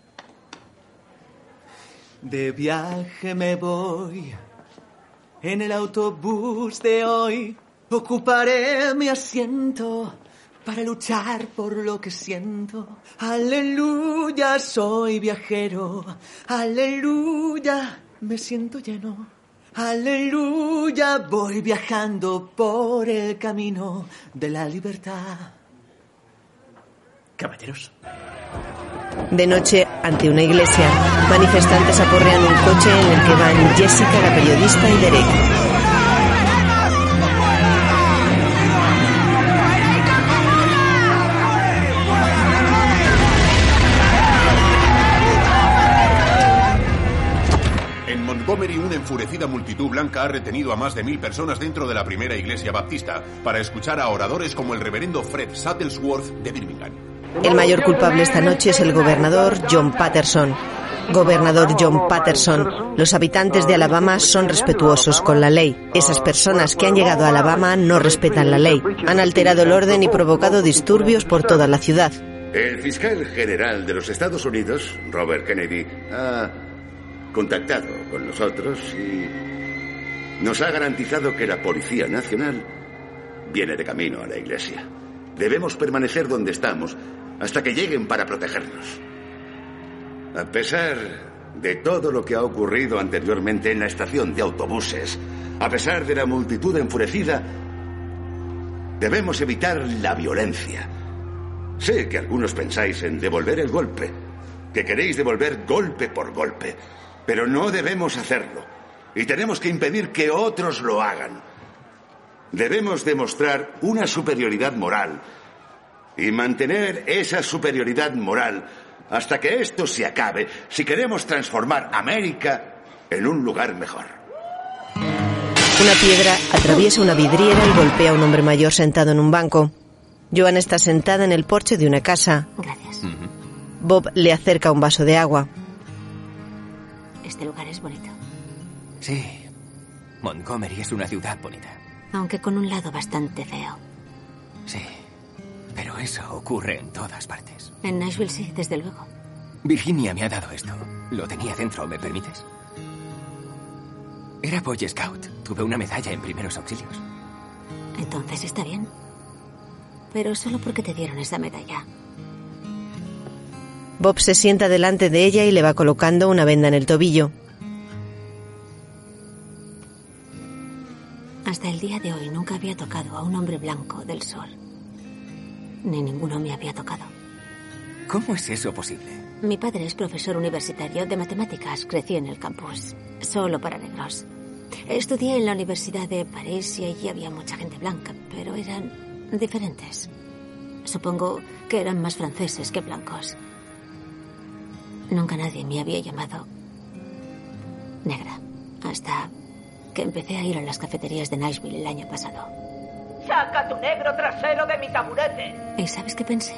De viaje me voy. En el autobús de hoy ocuparé mi asiento para luchar por lo que siento. Aleluya, soy viajero. Aleluya, me siento lleno. Aleluya, voy viajando por el camino de la libertad. Caballeros. De noche, ante una iglesia, manifestantes aporrean un coche en el que van Jessica, la periodista, y Derek. En Montgomery, una enfurecida multitud blanca ha retenido a más de 1000 personas dentro de la primera iglesia baptista para escuchar a oradores como el reverendo Fred Shuttlesworth de Birmingham. El mayor culpable esta noche es el gobernador John Patterson. Gobernador John Patterson, los habitantes de Alabama son respetuosos con la ley. Esas personas que han llegado a Alabama no respetan la ley. Han alterado el orden y provocado disturbios por toda la ciudad. El fiscal general de los Estados Unidos, Robert Kennedy, ha contactado con nosotros y nos ha garantizado que la Policía Nacional viene de camino a la iglesia. Debemos permanecer donde estamos hasta que lleguen para protegernos. A pesar de todo lo que ha ocurrido anteriormente en la estación de autobuses, a pesar de la multitud enfurecida, debemos evitar la violencia. Sé que algunos pensáis en devolver el golpe, que queréis devolver golpe por golpe, pero no debemos hacerlo y tenemos que impedir que otros lo hagan. Debemos demostrar una superioridad moral y mantener esa superioridad moral hasta que esto se acabe si queremos transformar América en un lugar mejor. Una piedra atraviesa una vidriera y golpea a un hombre mayor sentado en un banco. Joan está sentada en el porche de una casa. Gracias. Bob le acerca un vaso de agua. Este lugar es bonito. Sí, Montgomery es una ciudad bonita. Aunque con un lado bastante feo. Sí, pero eso ocurre en todas partes. En Nashville sí, desde luego. Virginia me ha dado esto. Lo tenía dentro, ¿me permites? Era Boy Scout. Tuve una medalla en primeros auxilios. Entonces está bien. pero solo porque te dieron esa medalla. Bob se sienta delante de ella y le va colocando una venda en el tobillo. Hasta el día de hoy nunca había tocado a un hombre blanco del sol. Ni ninguno me había tocado. ¿Cómo es eso posible? Mi padre es profesor universitario de matemáticas. Crecí en el campus, solo para negros. Estudié en la Universidad de París y allí había mucha gente blanca, pero eran diferentes. Supongo que eran más franceses que blancos. Nunca nadie me había llamado negra, hasta que empecé a ir a las cafeterías de Nashville el año pasado. ¡Saca tu negro trasero de mi taburete! ¿Y sabes qué pensé?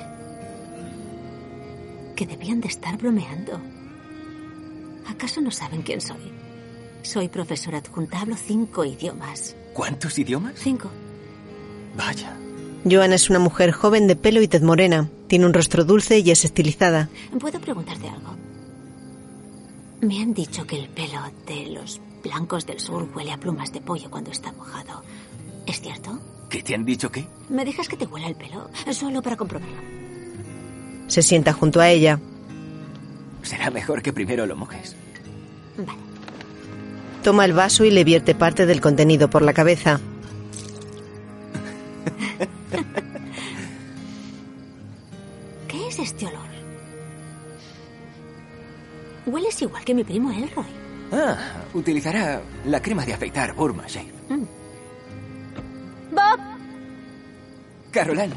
Que debían de estar bromeando. ¿Acaso no saben quién soy? Soy profesora adjunta, hablo 5 idiomas. ¿Cuántos idiomas? 5. Vaya. Joan es una mujer joven de pelo y tez morena. Tiene un rostro dulce y es estilizada. ¿Puedo preguntarte algo? Me han dicho que el pelo de los blancos del sur huele a plumas de pollo cuando está mojado. ¿Es cierto? ¿Qué te han dicho qué? ¿Me dejas que te huela el pelo? Solo para comprobarlo. Se sienta junto a ella. Será mejor que primero lo mojes. Vale. Toma el vaso y le vierte parte del contenido por la cabeza. ¿Qué es este olor? Hueles igual que mi primo Elroy. Ah, utilizará la crema de afeitar Burma Shave. ¡Bob! Caroline.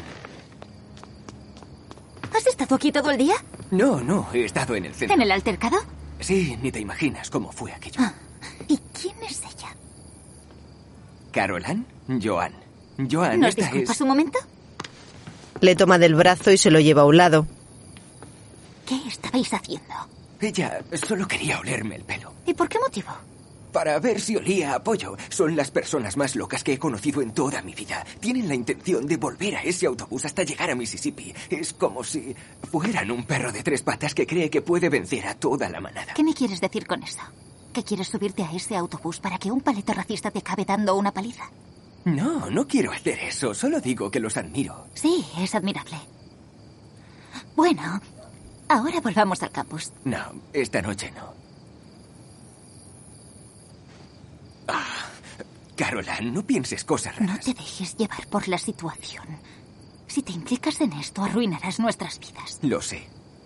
¿Has estado aquí todo el día? No, he estado en el centro. ¿En el altercado? Sí, ni te imaginas cómo fue aquello. ¿Y quién es ella? Caroline, Joan. Joan, ¿Nos esta disculpas es... un momento? Le toma del brazo y se lo lleva a un lado. ¿Qué estabais haciendo? Ella solo quería olerme el pelo. ¿Y por qué motivo? Para ver si olía a pollo. Son las personas más locas que he conocido en toda mi vida. Tienen la intención de volver a ese autobús hasta llegar a Mississippi. Es como si fueran un perro de 3 patas que cree que puede vencer a toda la manada. ¿Qué me quieres decir con eso? ¿Que quieres subirte a ese autobús para que un paleto racista te acabe dando una paliza? No quiero hacer eso. Solo digo que los admiro. Sí, es admirable. Bueno, ahora volvamos al campus. No, esta noche no. Caroline, no pienses cosas raras. No te dejes llevar por la situación. Si te implicas en esto, arruinarás nuestras vidas. Lo sé.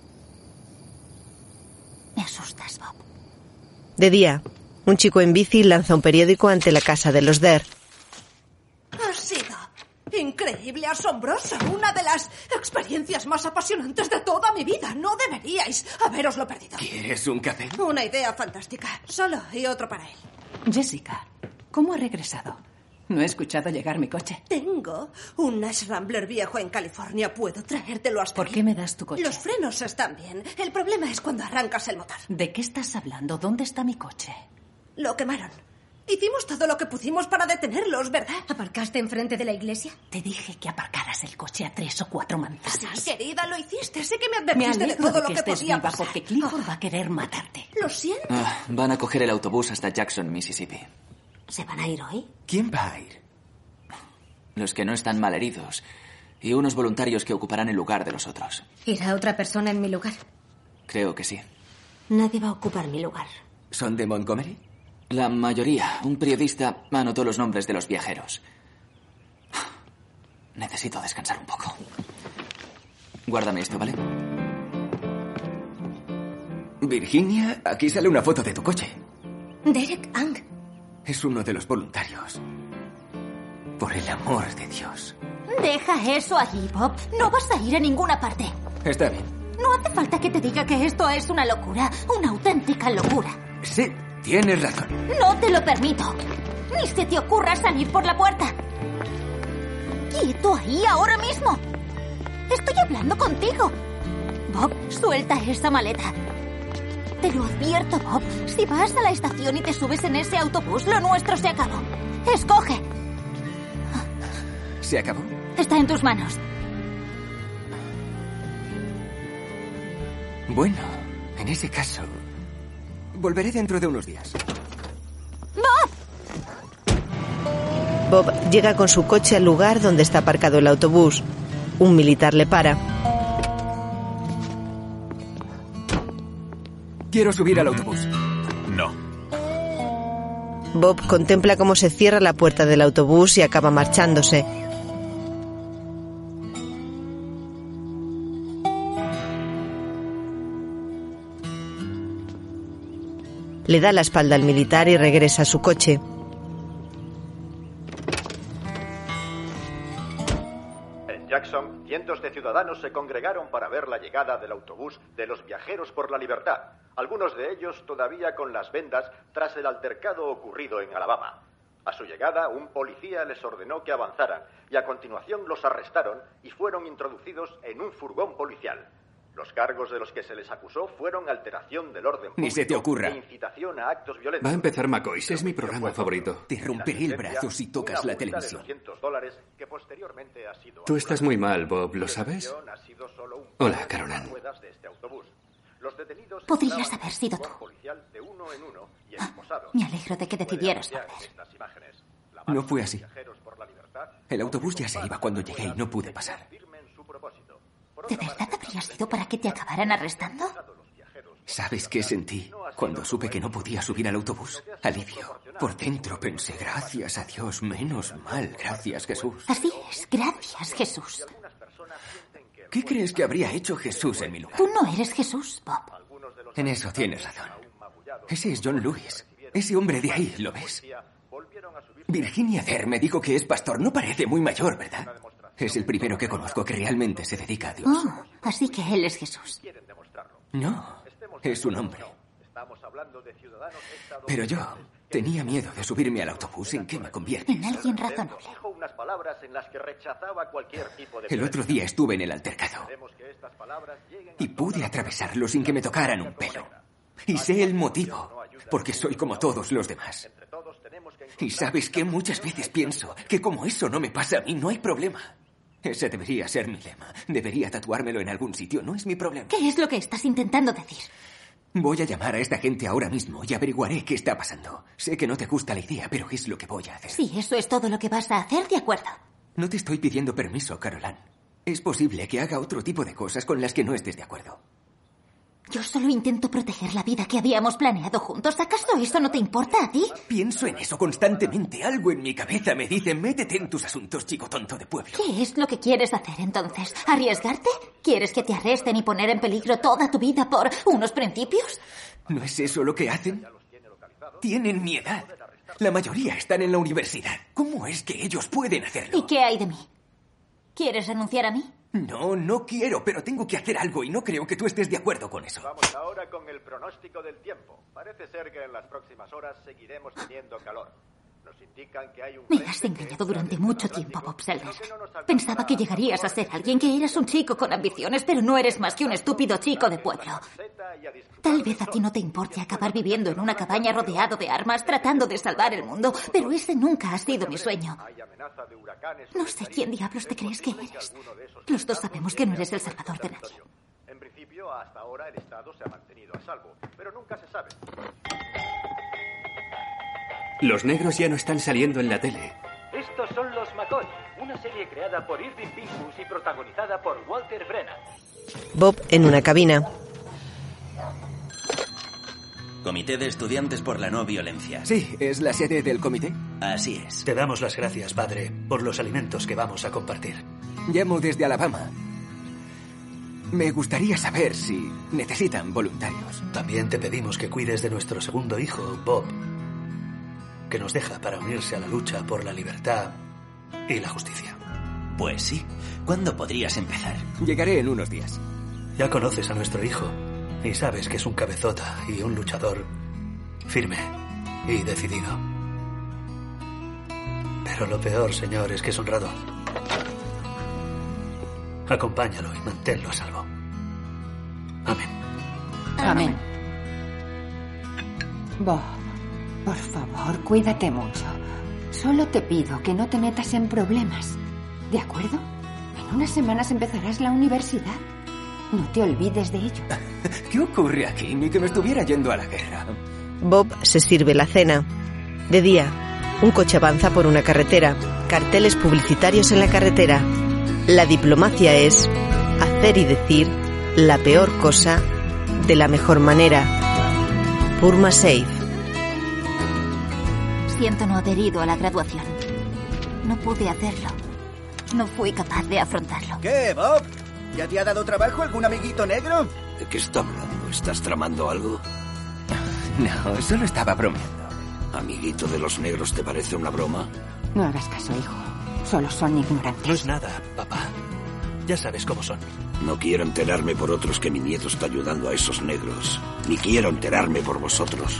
Me asustas, Bob. De día, un chico en bici lanza un periódico ante la casa de los Der. Ha sido increíble, asombroso. Una de las experiencias más apasionantes de toda mi vida. No deberíais haberoslo perdido. ¿Quieres un café? Una idea fantástica. Solo y otro para él. Jessica, ¿cómo ha regresado? No he escuchado llegar mi coche. Tengo un Nash Rambler viejo en California. Puedo traértelo hasta ¿Por qué me das tu coche? Los frenos están bien. El problema es cuando arrancas el motor. ¿De qué estás hablando? ¿Dónde está mi coche? Lo quemaron. Hicimos todo lo que pudimos para detenerlos, ¿verdad? ¿Aparcaste enfrente de la iglesia? Te dije que aparcaras el coche a 3 o 4 manzanas. Sí, querida, lo hiciste. Sé que me Me advertiste de alegro todo de lo que que estés podía viva pasar. porque Clifford va a querer matarte. Lo siento. Van a coger el autobús hasta Jackson, Mississippi. ¿Se van a ir hoy? ¿Quién va a ir? Los que no están malheridos y unos voluntarios que ocuparán el lugar de los otros. ¿Irá otra persona en mi lugar? Creo que sí. Nadie va a ocupar mi lugar. ¿Son de Montgomery? La mayoría. Un periodista anotó los nombres de los viajeros. Necesito descansar un poco. Guárdame esto, ¿vale? Virginia, aquí sale una foto de tu coche. Derek Ang. Es uno de los voluntarios. Por el amor de Dios. Deja eso allí, Bob. No vas a ir a ninguna parte. Está bien. No hace falta que te diga que esto es una locura. Una auténtica locura. Sí, tienes razón. No te lo permito. Ni se te ocurra salir por la puerta. Quieto ahí ahora mismo. Estoy hablando contigo. Bob, suelta esa maleta. Te lo advierto, Bob. Si vas a la estación y te subes en ese autobús, lo nuestro se acabó. Escoge. ¿Se acabó? Está en tus manos. Bueno, en ese caso, volveré dentro de unos días. ¡Bob! Bob llega con su coche al lugar donde está aparcado el autobús. Un militar le para. Quiero subir al autobús. No. Bob contempla cómo se cierra la puerta del autobús y acaba marchándose. Le da la espalda al militar y regresa a su coche. En Jackson, cientos de ciudadanos se congregaron para ver la llegada del autobús de los Viajeros por la Libertad, algunos de ellos todavía con las vendas tras el altercado ocurrido en Alabama. A su llegada, un policía les ordenó que avanzaran y a continuación los arrestaron y fueron introducidos en un furgón policial. Los cargos de los que se les acusó fueron alteración del orden público Ni se te ocurra. e incitación a actos violentos. Va a empezar McCoys, es mi programa favorito. Te romperé el brazo si tocas la televisión. $200 que posteriormente ha sido Tú estás muy mal, Bob, ¿lo sabes? Hola, Caroline. Podrías haber sido tú. Me alegro de que decidieras volver. No fue así. El autobús ya se iba cuando llegué y no pude pasar. ¿De verdad habría sido para que te acabaran arrestando? ¿Sabes qué sentí cuando supe que no podía subir al autobús? Alivio. Por dentro pensé, gracias a Dios, menos mal, gracias Jesús. Así es, gracias Jesús. ¿Qué crees que habría hecho Jesús en mi lugar? Tú no eres Jesús, Bob. En eso tienes razón. Ese es John Lewis. Ese hombre de ahí, ¿lo ves? Virginia Dare me dijo que es pastor. No parece muy mayor, ¿verdad? Es el primero que conozco que realmente se dedica a Dios. Oh, así que él es Jesús. No, es un hombre. Pero yo tenía miedo de subirme al autobús. ¿En qué me convierte? En alguien razonable. El otro día estuve en el altercado y pude atravesarlo sin que me tocaran un pelo. Y sé el motivo, porque soy como todos los demás. Y ¿sabes qué? Muchas veces pienso que como eso no me pasa a mí, no hay problema. Ese debería ser mi lema. Debería tatuármelo en algún sitio. No es mi problema. ¿Qué es lo que estás intentando decir? Voy a llamar a esta gente ahora mismo y averiguaré qué está pasando. Sé que no te gusta la idea, pero es lo que voy a hacer. Si eso es todo lo que vas a hacer, de acuerdo. No te estoy pidiendo permiso, Caroline. Es posible que haga otro tipo de cosas con las que no estés de acuerdo. Yo solo intento proteger la vida que habíamos planeado juntos. ¿Acaso eso no te importa a ti? Pienso en eso constantemente. Algo en mi cabeza me dice, métete en tus asuntos, chico tonto de pueblo. ¿Qué es lo que quieres hacer entonces? ¿Arriesgarte? ¿Quieres que te arresten y poner en peligro toda tu vida por unos principios? ¿No es eso lo que hacen? Tienen mi edad. La mayoría están en la universidad. ¿Cómo es que ellos pueden hacerlo? ¿Y qué hay de mí? ¿Quieres renunciar a mí? No, no quiero, pero tengo que hacer algo y no creo que tú estés de acuerdo con eso. Vamos ahora con el pronóstico del tiempo. Parece ser que en las próximas horas seguiremos teniendo calor. Nos indican que hay un... Me has engañado durante mucho tiempo, Bob Selder. Pensaba que llegarías a ser alguien, que eras un chico con ambiciones, pero no eres más que un estúpido chico de pueblo. Tal vez a ti no te importe acabar viviendo en una cabaña rodeado de armas, tratando de salvar el mundo, pero ese nunca ha sido mi sueño. No sé quién diablos te crees que eres. Los dos sabemos que no eres el salvador de nadie. En principio, hasta ahora el Estado se ha mantenido a salvo, pero nunca se sabe. Los negros ya no están saliendo en la tele. Estos son los McCoy, una serie creada por Irving Pincus y protagonizada por Walter Brennan. Bob en una cabina. Comité de Estudiantes por la No Violencia. Sí, ¿es la sede del comité? Así es. Te damos las gracias, padre, por los alimentos que vamos a compartir. Llamo desde Alabama. Me gustaría saber si necesitan voluntarios. También te pedimos que cuides de nuestro segundo hijo, Bob, que nos deja para unirse a la lucha por la libertad y la justicia. Pues sí. ¿Cuándo podrías empezar? Llegaré en unos días. Ya conoces a nuestro hijo y sabes que es un cabezota y un luchador firme y decidido. Pero lo peor, señor, es que es honrado. Acompáñalo y manténlo a salvo. Amén. Amén. Bob, por favor, cuídate mucho. Solo te pido que no te metas en problemas. ¿De acuerdo? En unas semanas empezarás la universidad. No te olvides de ello. ¿Qué ocurre aquí? Ni que me estuviera yendo a la guerra. Bob se sirve la cena. De día, un coche avanza por una carretera. Carteles publicitarios en la carretera. La diplomacia es hacer y decir la peor cosa de la mejor manera. Purma Safe. Siento no haber ido a la graduación. No pude hacerlo. No fui capaz de afrontarlo. ¿Qué, Bob? ¿Ya te ha dado trabajo algún amiguito negro? ¿De qué está hablando? ¿Estás tramando algo? No, solo estaba bromeando. ¿Amiguito de los negros te parece una broma? No hagas caso, hijo. Solo son ignorantes. No es nada, papá. Ya sabes cómo son. No quiero enterarme por otros que mi nieto está ayudando a esos negros. Ni quiero enterarme por vosotros.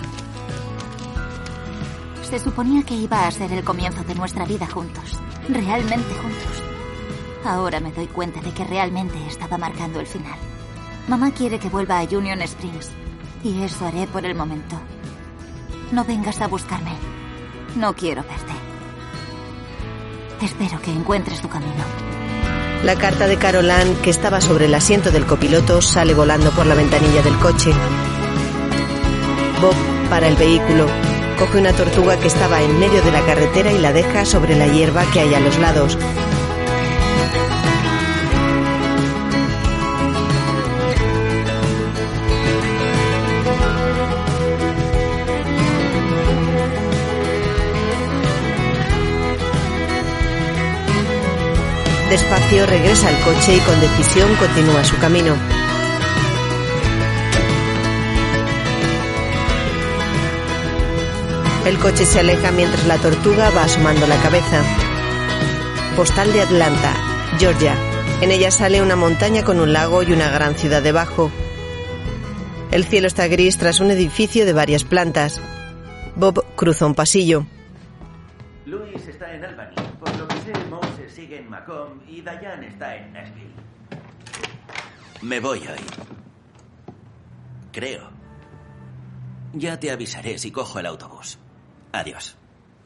Se suponía que iba a ser el comienzo de nuestra vida juntos. Realmente juntos. Ahora me doy cuenta de que realmente estaba marcando el final. Mamá quiere que vuelva a Union Springs. Y eso haré por el momento. No vengas a buscarme. No quiero verte. Espero que encuentres tu camino. La carta de Carol Ann, que estaba sobre el asiento del copiloto, sale volando por la ventanilla del coche. Bob para el vehículo. Coge una tortuga que estaba en medio de la carretera y la deja sobre la hierba que hay a los lados. Despacio regresa al coche y con decisión continúa su camino. El coche se aleja mientras la tortuga va asomando la cabeza. Postal de Atlanta, Georgia. En ella sale una montaña con un lago y una gran ciudad debajo. El cielo está gris tras un edificio de varias plantas. Bob cruza un pasillo. Luis está en Albany. Por lo que sé, Moses sigue en Macomb y Diane está en Nashville. Me voy hoy. Creo. Ya te avisaré si cojo el autobús. Adiós.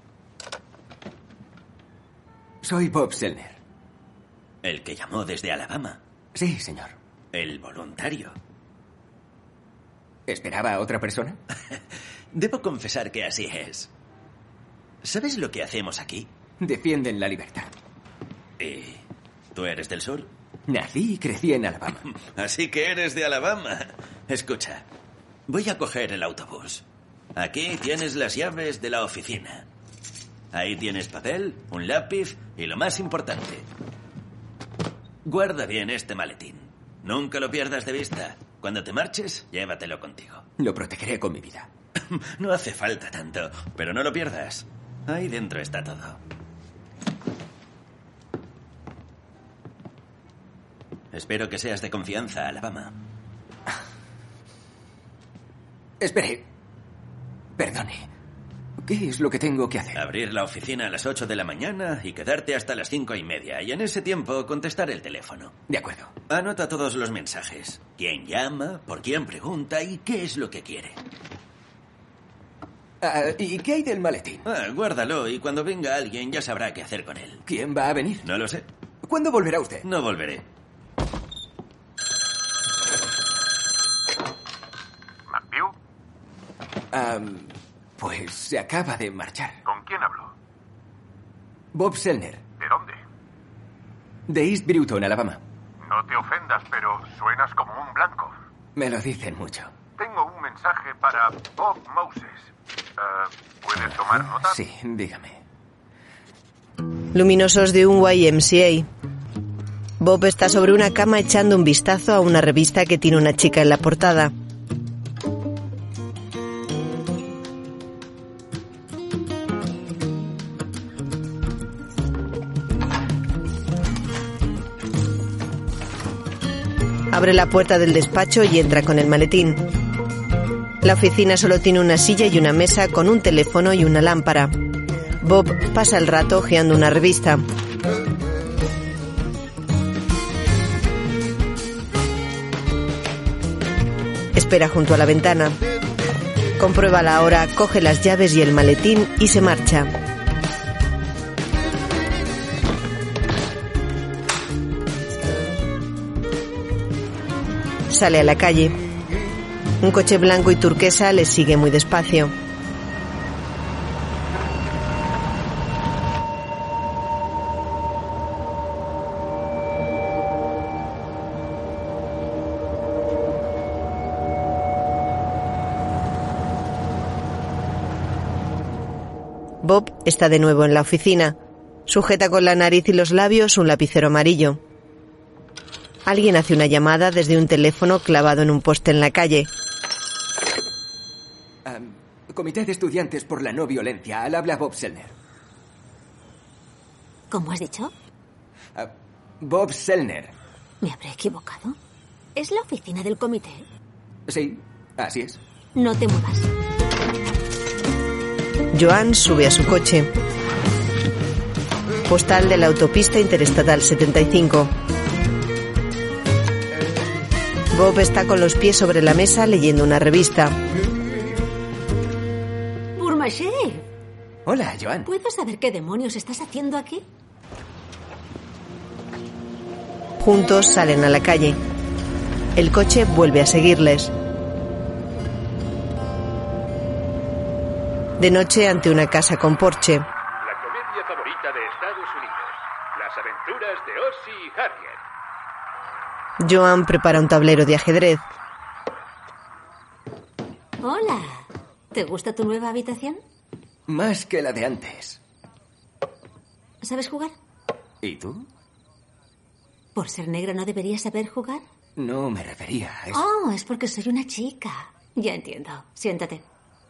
Soy Bob Selner. ¿El que llamó desde Alabama? Sí, señor. ¿El voluntario? ¿Esperaba a otra persona? Debo confesar que así es. ¿Sabes lo que hacemos aquí? Defienden la libertad. ¿Y tú eres del sur? Nací y crecí en Alabama. Así que eres de Alabama. Escucha, voy a coger el autobús. Aquí tienes las llaves de la oficina. Ahí tienes papel, un lápiz y lo más importante. Guarda bien este maletín. Nunca lo pierdas de vista. Cuando te marches, llévatelo contigo. Lo protegeré con mi vida. No hace falta tanto, pero no lo pierdas. Ahí dentro está todo. Espero que seas de confianza, Alabama. Espere. Perdone. ¿Qué es lo que tengo que hacer? Abrir la oficina a las 8 de la mañana y quedarte hasta las 5:30. Y en ese tiempo contestar el teléfono. De acuerdo. Anota todos los mensajes. ¿Quién llama? ¿Por quién pregunta? ¿Y qué es lo que quiere? ¿Y qué hay del maletín? Guárdalo y cuando venga alguien ya sabrá qué hacer con él. ¿Quién va a venir? No lo sé. ¿Cuándo volverá usted? No volveré. ¿McView? Pues se acaba de marchar. ¿Con quién hablo? Bob Selner. ¿De dónde? De East Brewton, Alabama. No te ofendas, pero suenas como un blanco. Me lo dicen mucho. Tengo un mensaje para Bob Moses. ¿Puedes tomar nota? Sí, dígame. Luminosos de un YMCA. Bob está sobre una cama echando un vistazo a una revista que tiene una chica en la portada. Abre la puerta del despacho y entra con el maletín. La oficina solo tiene una silla y una mesa con un teléfono y una lámpara. Bob pasa el rato hojeando una revista. Espera junto a la ventana. Comprueba la hora, coge las llaves y el maletín y se marcha. Sale a la calle. Un coche blanco y turquesa le sigue muy despacio. Bob está de nuevo en la oficina. Sujeta con la nariz y los labios un lapicero amarillo. Alguien hace una llamada desde un teléfono clavado en un poste en la calle. Comité de Estudiantes por la No Violencia. Al habla Bob Selner. ¿Cómo has dicho? Bob Selner. ¿Me habré equivocado? ¿Es la oficina del comité? Sí, así es. No te muevas. Joan sube a su coche. Postal de la autopista interestatal 75. Bob está con los pies sobre la mesa leyendo una revista. Bourmaché. Hola, Joan. ¿Puedo saber qué demonios estás haciendo aquí? Juntos salen a la calle. El coche vuelve a seguirles. De noche, ante una casa con porche. La comedia favorita de Estados Unidos. Las aventuras de Ozzy y Harriet. Joan prepara un tablero de ajedrez. Hola. ¿Te gusta tu nueva habitación? Más que la de antes. ¿Sabes jugar? ¿Y tú? ¿Por ser negra no deberías saber jugar? No me refería a eso. Oh, es porque soy una chica. Ya entiendo. Siéntate.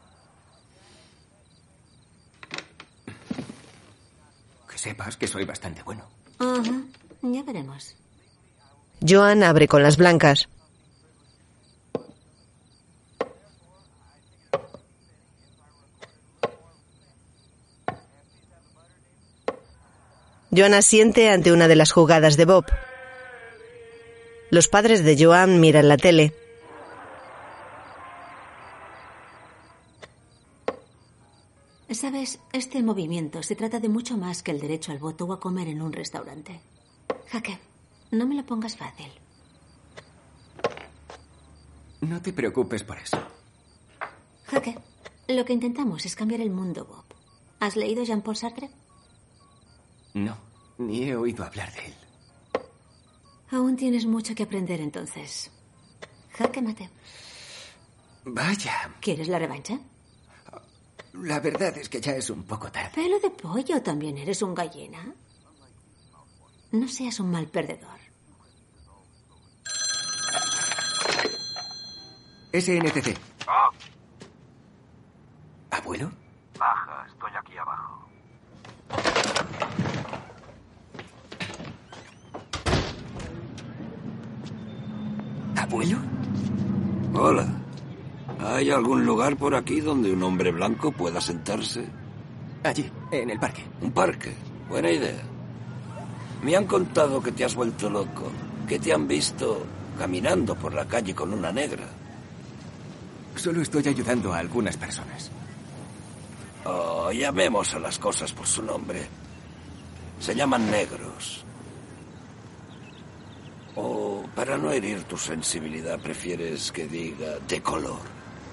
Que sepas que soy bastante bueno. Ajá. Ya veremos. Joan abre con las blancas. Joan asiente ante una de las jugadas de Bob. Los padres de Joan miran la tele. Sabes, este movimiento se trata de mucho más que el derecho al voto o a comer en un restaurante. Jaque, no me lo pongas fácil. No te preocupes por eso. Jaque, lo que intentamos es cambiar el mundo, Bob. ¿Has leído Jean-Paul Sartre? No, ni he oído hablar de él. Aún tienes mucho que aprender, entonces. Jaque mate. Vaya. ¿Quieres la revancha? La verdad es que ya es un poco tarde. Pelo de pollo, ¿también eres un gallina? No seas un mal perdedor. SNCC. ¿Abuelo? Baja, estoy aquí abajo. ¿Abuelo? Hola. ¿Hay algún lugar por aquí donde un hombre blanco pueda sentarse? Allí, en el parque. ¿Un parque? Buena idea. Me han contado que te has vuelto loco, que te han visto caminando por la calle con una negra. Solo estoy ayudando a algunas personas. Oh, llamemos a las cosas por su nombre. Se llaman negros. O, para no herir tu sensibilidad, prefieres que diga de color.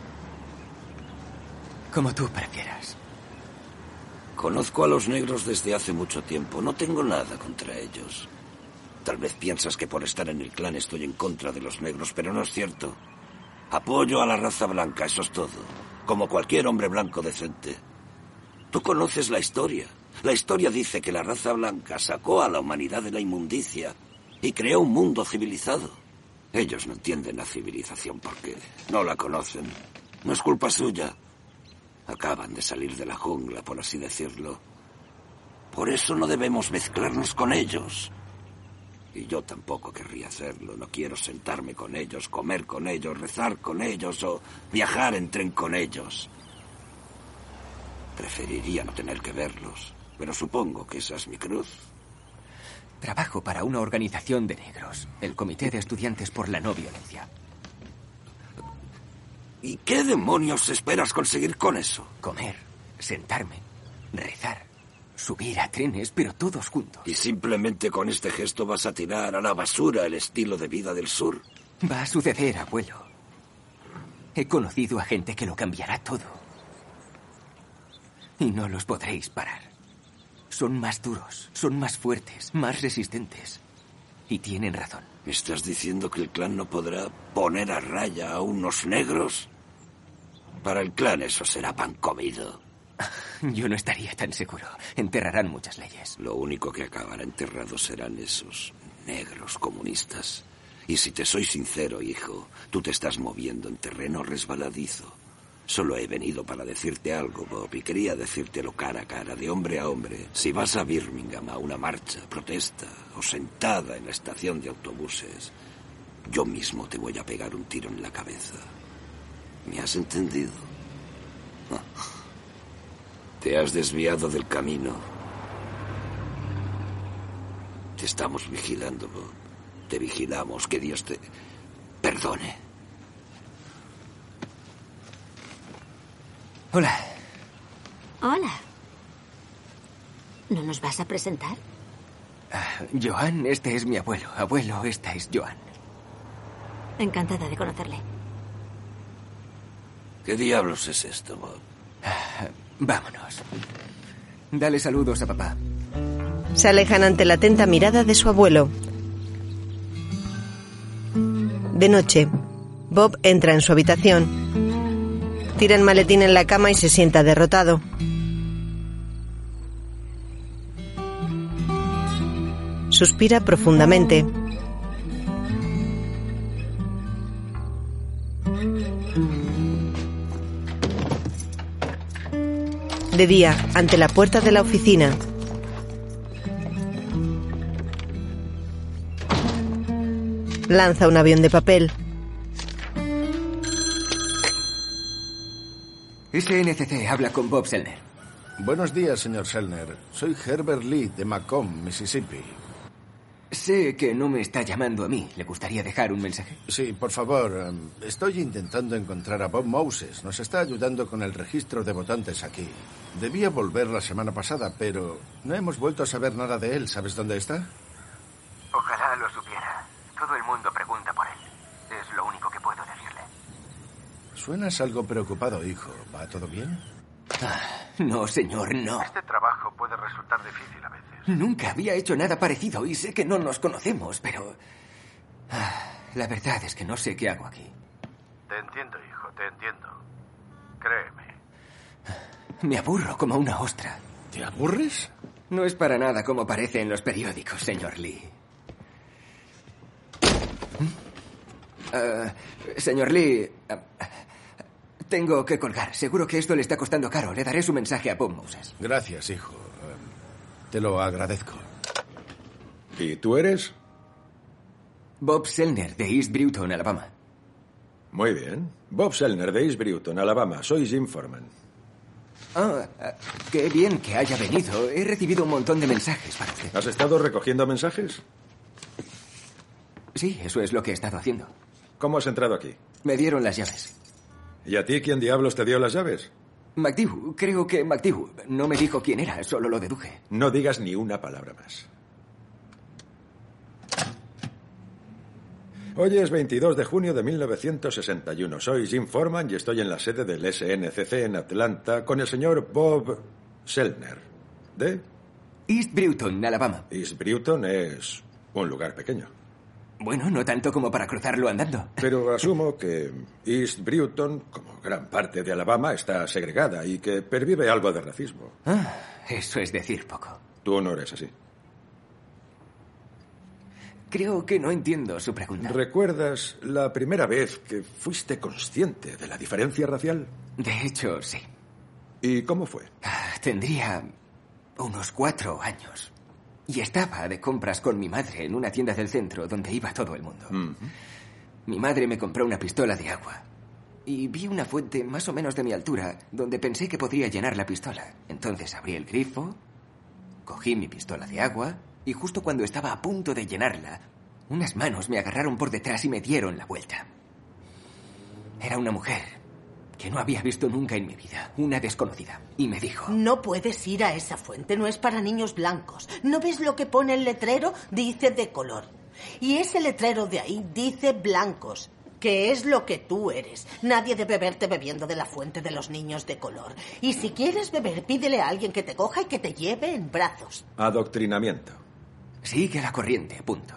Como tú prefieras. Conozco a los negros desde hace mucho tiempo. No tengo nada contra ellos. Tal vez piensas que por estar en el clan estoy en contra de los negros, pero no es cierto. Apoyo a la raza blanca, eso es todo. Como cualquier hombre blanco decente. Tú conoces la historia. La historia dice que la raza blanca sacó a la humanidad de la inmundicia y creó un mundo civilizado. Ellos no entienden la civilización porque no la conocen. No es culpa suya. Acaban de salir de la jungla, por así decirlo. Por eso no debemos mezclarnos con ellos. Y yo tampoco querría hacerlo. No quiero sentarme con ellos, comer con ellos, rezar con ellos o viajar en tren con ellos. Preferiría no tener que verlos, pero supongo que esa es mi cruz. Trabajo para una organización de negros, el Comité de Estudiantes por la No Violencia. ¿Y qué demonios esperas conseguir con eso? Comer, sentarme, rezar, subir a trenes, pero todos juntos. ¿Y simplemente con este gesto vas a tirar a la basura el estilo de vida del sur? Va a suceder, abuelo. He conocido a gente que lo cambiará todo. Y no los podréis parar. Son más duros, son más fuertes, más resistentes. Y tienen razón. ¿Estás diciendo que el clan no podrá poner a raya a unos negros? Para el clan eso será pan comido. Yo no estaría tan seguro. Enterrarán muchas leyes. Lo único que acabará enterrados serán esos negros comunistas. Y si te soy sincero, hijo, tú te estás moviendo en terreno resbaladizo. Solo he venido para decirte algo, Bob, y quería decírtelo cara a cara, de hombre a hombre. Si vas a Birmingham a una marcha, protesta o sentada en la estación de autobuses, yo mismo te voy a pegar un tiro en la cabeza. ¿Me has entendido? Te has desviado del camino. Te estamos vigilando, Bob. Te vigilamos. Que Dios te perdone. Hola. Hola. ¿No nos vas a presentar? Joan, este es mi abuelo. Abuelo, esta es Joan. Encantada de conocerle. ¿Qué diablos es esto, Bob? Vámonos. Dale saludos a papá. Se alejan ante la atenta mirada de su abuelo. De noche, Bob entra en su habitación. Tira el maletín en la cama y se sienta derrotado. Suspira profundamente. De día, ante la puerta de la oficina. Lanza un avión de papel. SNCC habla con Bob Selner. Buenos días, señor Selner. Soy Herbert Lee, de Macomb, Mississippi. Sé que no me está llamando a mí. ¿Le gustaría dejar un mensaje? Sí, por favor. Estoy intentando encontrar a Bob Moses. Nos está ayudando con el registro de votantes aquí. Debía volver la semana pasada, pero no hemos vuelto a saber nada de él. ¿Sabes dónde está? Ojalá lo supiera. Todo el mundo pregunta por él. Es lo único que puedo decirle. Suenas algo preocupado, hijo. ¿Va todo bien? No, señor, no. Este trabajo puede resultar difícil a veces. Nunca había hecho nada parecido y sé que no nos conocemos, pero... la verdad es que no sé qué hago aquí. Te entiendo, hijo, te entiendo. Créeme. Me aburro como una ostra. ¿Te aburres? No es para nada como parece en los periódicos, señor Lee. Señor Lee... tengo que colgar. Seguro que esto le está costando caro. Le daré su mensaje a Bob Moses. Gracias, hijo. Te lo agradezco. ¿Y tú eres? Bob Selner, de East Brewton, Alabama. Muy bien. Bob Selner, de East Brewton, Alabama. Soy Jim Foreman. Qué bien que haya venido. He recibido un montón de mensajes para usted. ¿Has estado recogiendo mensajes? Sí, eso es lo que he estado haciendo. ¿Cómo has entrado aquí? Me dieron las llaves. ¿Y a ti quién diablos te dio las llaves? McDill, creo que McDill. No me dijo quién era, solo lo deduje. No digas ni una palabra más. Hoy es 22 de junio de 1961. Soy Jim Foreman y estoy en la sede del SNCC en Atlanta con el señor Bob Selner. ¿De? East Brewton, Alabama. East Brewton es un lugar pequeño. Bueno, no tanto como para cruzarlo andando. Pero asumo que East Brewton, como gran parte de Alabama, está segregada y que pervive algo de racismo. Eso es decir poco. Tú no eres así. Creo que no entiendo su pregunta. ¿Recuerdas la primera vez que fuiste consciente de la diferencia racial? De hecho, sí. ¿Y cómo fue? Tendría unos 4 años. Y estaba de compras con mi madre en una tienda del centro donde iba todo el mundo. Mi madre me compró una pistola de agua. Y vi una fuente más o menos de mi altura donde pensé que podría llenar la pistola. Entonces abrí el grifo, cogí mi pistola de agua y justo cuando estaba a punto de llenarla, unas manos me agarraron por detrás y me dieron la vuelta. Era una mujer que no había visto nunca en mi vida, una desconocida. Y me dijo... No puedes ir a esa fuente, no es para niños blancos. ¿No ves lo que pone el letrero? Dice de color. Y ese letrero de ahí dice blancos, que es lo que tú eres. Nadie debe verte bebiendo de la fuente de los niños de color. Y si quieres beber, pídele a alguien que te coja y que te lleve en brazos. Adoctrinamiento. Sigue la corriente, punto.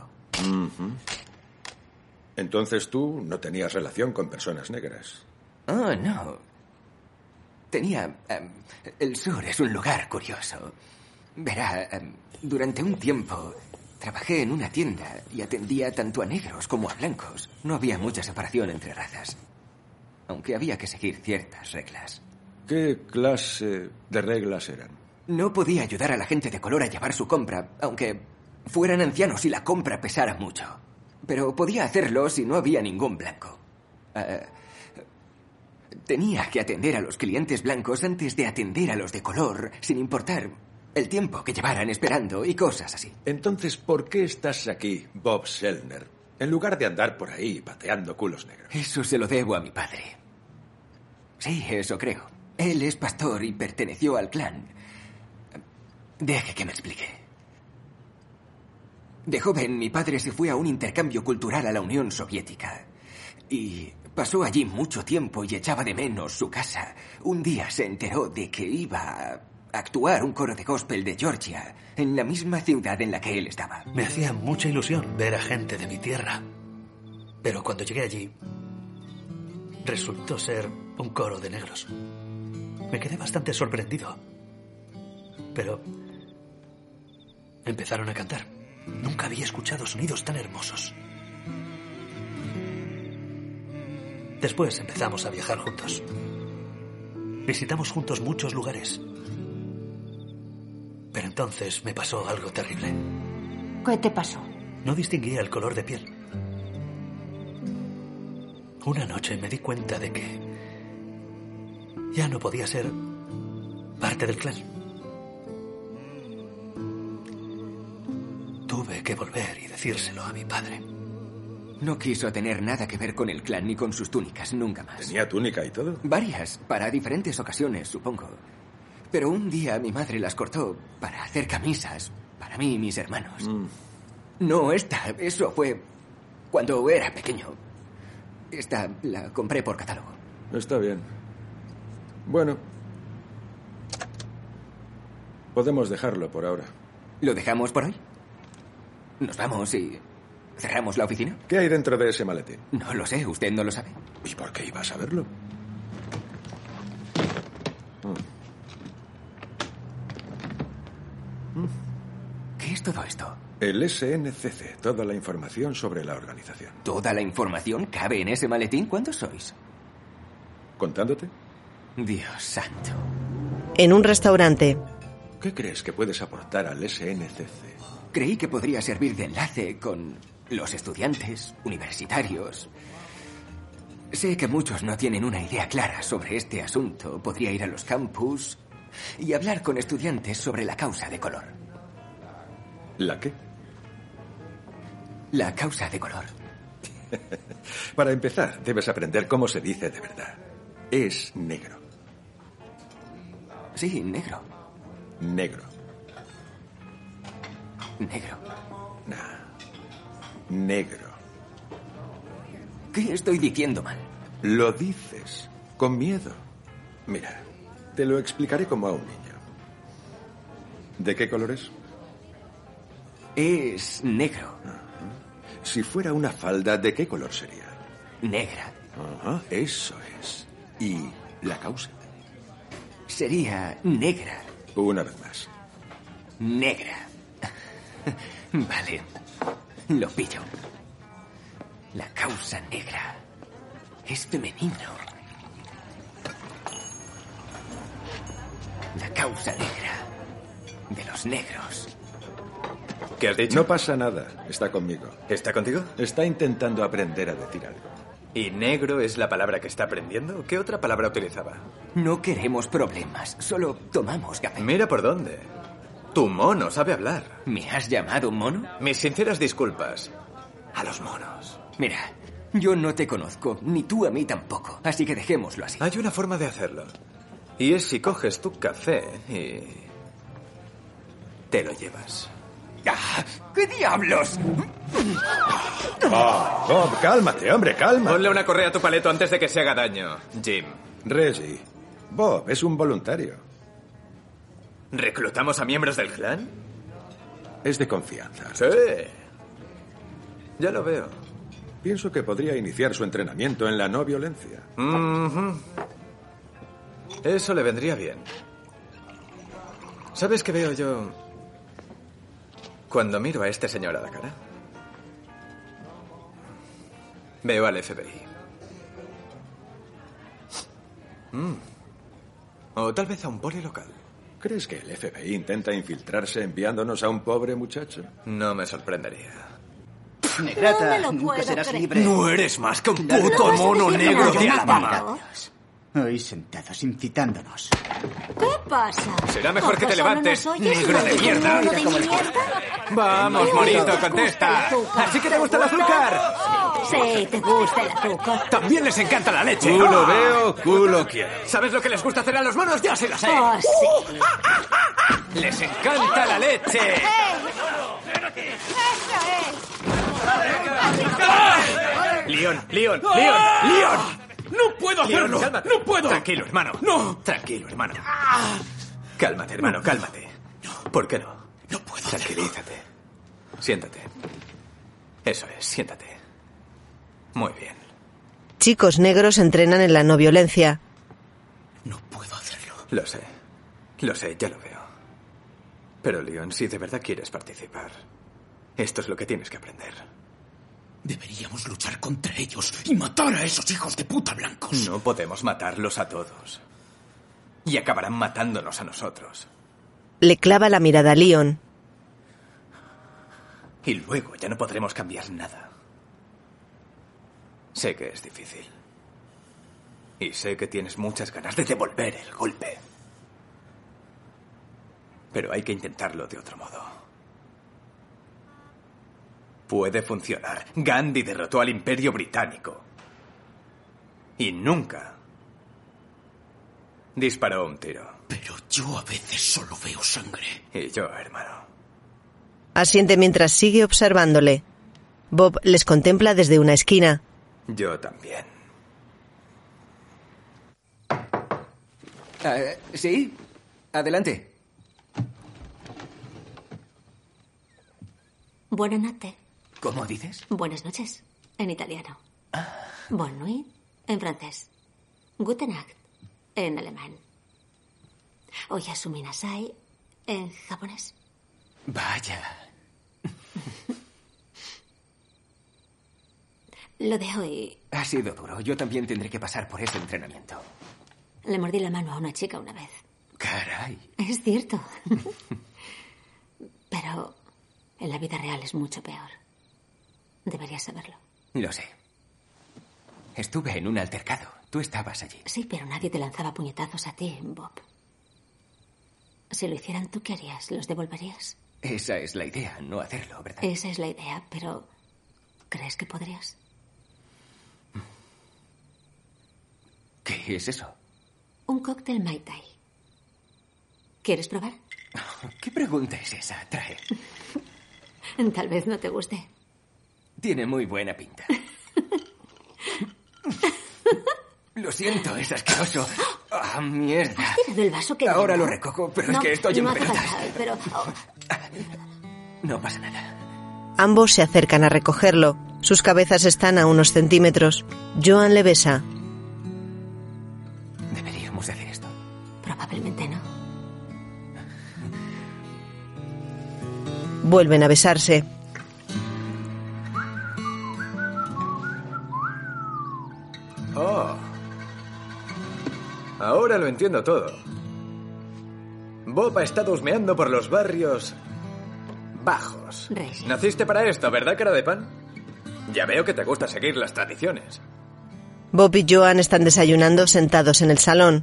Entonces tú no tenías relación con personas negras. No. El sur es un lugar curioso. Verá, durante un tiempo trabajé en una tienda y atendía tanto a negros como a blancos. No había mucha separación entre razas, aunque había que seguir ciertas reglas. ¿Qué clase de reglas eran? No podía ayudar a la gente de color a llevar su compra, aunque fueran ancianos y la compra pesara mucho. Pero podía hacerlo si no había ningún blanco. Tenía que atender a los clientes blancos antes de atender a los de color, sin importar el tiempo que llevaran esperando y cosas así. Entonces, ¿por qué estás aquí, Bob Selner, en lugar de andar por ahí pateando culos negros? Eso se lo debo a mi padre. Sí, eso creo. Él es pastor y perteneció al clan. Deje que me explique. De joven, mi padre se fue a un intercambio cultural a la Unión Soviética. Y pasó allí mucho tiempo y echaba de menos su casa. Un día se enteró de que iba a actuar un coro de gospel de Georgia en la misma ciudad en la que él estaba. Me hacía mucha ilusión ver a gente de mi tierra. Pero cuando llegué allí, resultó ser un coro de negros. Me quedé bastante sorprendido. Pero empezaron a cantar. Nunca había escuchado sonidos tan hermosos. Después empezamos a viajar juntos. Visitamos juntos muchos lugares. Pero entonces me pasó algo terrible. ¿Qué te pasó? No distinguía el color de piel. Una noche me di cuenta de que ya no podía ser parte del clan. Tuve que volver y decírselo a mi padre. No quiso tener nada que ver con el clan ni con sus túnicas, nunca más. ¿Tenía túnica y todo? Varias, para diferentes ocasiones, supongo. Pero un día mi madre las cortó para hacer camisas para mí y mis hermanos. No esta, eso fue cuando era pequeño. Esta la compré por catálogo. Está bien. Bueno, podemos dejarlo por ahora. ¿Lo dejamos por hoy? ¿Nos vamos y cerramos la oficina? ¿Qué hay dentro de ese maletín? No lo sé, usted no lo sabe. ¿Y por qué iba a saberlo? ¿Qué es todo esto? El SNCC, toda la información sobre la organización. ¿Toda la información cabe en ese maletín? ¿Cuántos sois? ¿Contándote? Dios santo. En un restaurante. ¿Qué crees que puedes aportar al SNCC? Creí que podría servir de enlace con los estudiantes universitarios. Sé que muchos no tienen una idea clara sobre este asunto. Podría ir a los campus y hablar con estudiantes sobre la causa de color. ¿La qué? La causa de color. Para empezar, debes aprender cómo se dice de verdad. Es negro. Sí, negro. Negro. Negro. Negro. ¿Qué estoy diciendo mal? Lo dices con miedo. Mira, te lo explicaré como a un niño. ¿De qué color es? Es negro. Si fuera una falda, ¿de qué color sería? Negra. Eso es. ¿Y la causa? Sería negra. Una vez más. Negra. Vale. Lo pillo. La causa negra es femenino. La causa negra de los negros. ¿Qué has dicho? No pasa nada. Está conmigo. ¿Está contigo? Está intentando aprender a decir algo. ¿Y negro es la palabra que está aprendiendo? ¿Qué otra palabra utilizaba? No queremos problemas. Solo tomamos café. Mira por dónde. Tu mono sabe hablar. ¿Me has llamado mono? Mis sinceras disculpas a los monos. Mira, yo no te conozco, ni tú a mí tampoco. Así que dejémoslo así. Hay una forma de hacerlo. Y es si coges tu café y te lo llevas. ¡Ah! ¿Qué diablos? Bob, cálmate, hombre, calma. Ponle una correa a tu paleto antes de que se haga daño, Jim. Reggie, Bob es un voluntario. ¿Reclutamos a miembros del clan? Es de confianza. Sí. Ya lo veo. Pienso que podría iniciar su entrenamiento en la no violencia. Eso le vendría bien. ¿Sabes qué veo yo cuando miro a este señor a la cara? Veo al FBI. O tal vez a un poli local. ¿Crees que el FBI intenta infiltrarse enviándonos a un pobre muchacho? No me sorprendería. Negrata, No me lo nunca puedo serás creer. libre. No eres más que un Claro, puto no, mono no, negro no, de no, Alabama. Ahí sentados, incitándonos. ¿Qué pasa? Será mejor que te ¿Acaso no levantes, nos oyes, negro de maldito mierda. mono de Mira cómo es. mierda? Vamos, ¿Te monito, gusta contesta. el azúcar? ¿Así que te gusta el azúcar? Sí, te gusta el azúcar. También les encanta la leche. Culo veo, culo quiero. ¿Sabes lo que les gusta hacer a los monos? Ya se lo sé. Oh, sí. Les encanta la leche. Leon. ¡No puedo hacerlo! Leon, cálmate. ¡No puedo! Tranquilo, hermano. ¡No! Tranquilo, hermano. Cálmate, hermano, cálmate. ¿Por qué no? ¡No puedo! Tranquilízate. Siéntate. Eso es, siéntate. Muy bien. Chicos negros entrenan en la no violencia. No puedo hacerlo. Lo sé, ya lo veo. Pero, Leon, si de verdad quieres participar, esto es lo que tienes que aprender. Deberíamos luchar contra ellos y matar a esos hijos de puta blancos. No podemos matarlos a todos. Y acabarán matándonos a nosotros. Le clava la mirada a Leon. Y luego ya no podremos cambiar nada. Sé que es difícil. Y sé que tienes muchas ganas de devolver el golpe. Pero hay que intentarlo de otro modo. Puede funcionar. Gandhi derrotó al Imperio Británico. Y nunca disparó un tiro. Pero yo a veces solo veo sangre. Y yo, hermano. Asiente mientras sigue observándole. Bob les contempla desde una esquina. Yo también. ¿Sí? Adelante. Buenas noches. ¿Cómo dices? Buenas noches, en italiano. Bonne nuit, en francés. Gute Nacht, en alemán. Oyasumi nasai, en japonés. Vaya. Lo de hoy... Ha sido duro. Yo también tendré que pasar por ese entrenamiento. Le mordí la mano a una chica una vez. Caray. Es cierto. Pero en la vida real es mucho peor. Deberías saberlo. Lo sé. Estuve en un altercado. Tú estabas allí. Sí, pero nadie te lanzaba puñetazos a ti, Bob. Si lo hicieran, ¿tú qué harías? ¿Los devolverías? Esa es la idea, no hacerlo, ¿verdad? Esa es la idea, pero ¿crees que podrías? ¿Qué es eso? Un cóctel Mai Tai. ¿Quieres probar? ¿Qué pregunta es esa? Trae. Tal vez no te guste. Tiene muy buena pinta. Lo siento, es asqueroso. ¡Ah, mierda! ¿Has tirado el vaso que Ahora no? lo recojo, pero No, es que estoy en no hace pelotas. falta, pero... No pasa nada. Ambos se acercan a recogerlo. Sus cabezas están a unos centímetros. Joan le besa. Deberíamos hacer esto. Probablemente no. Vuelven a besarse. Oh. Ahora lo entiendo todo. Bob ha estado husmeando por los barrios bajos. Reyes. Naciste para esto, ¿verdad, cara de pan? Ya veo que te gusta seguir las tradiciones. Bob y Joan están desayunando sentados en el salón.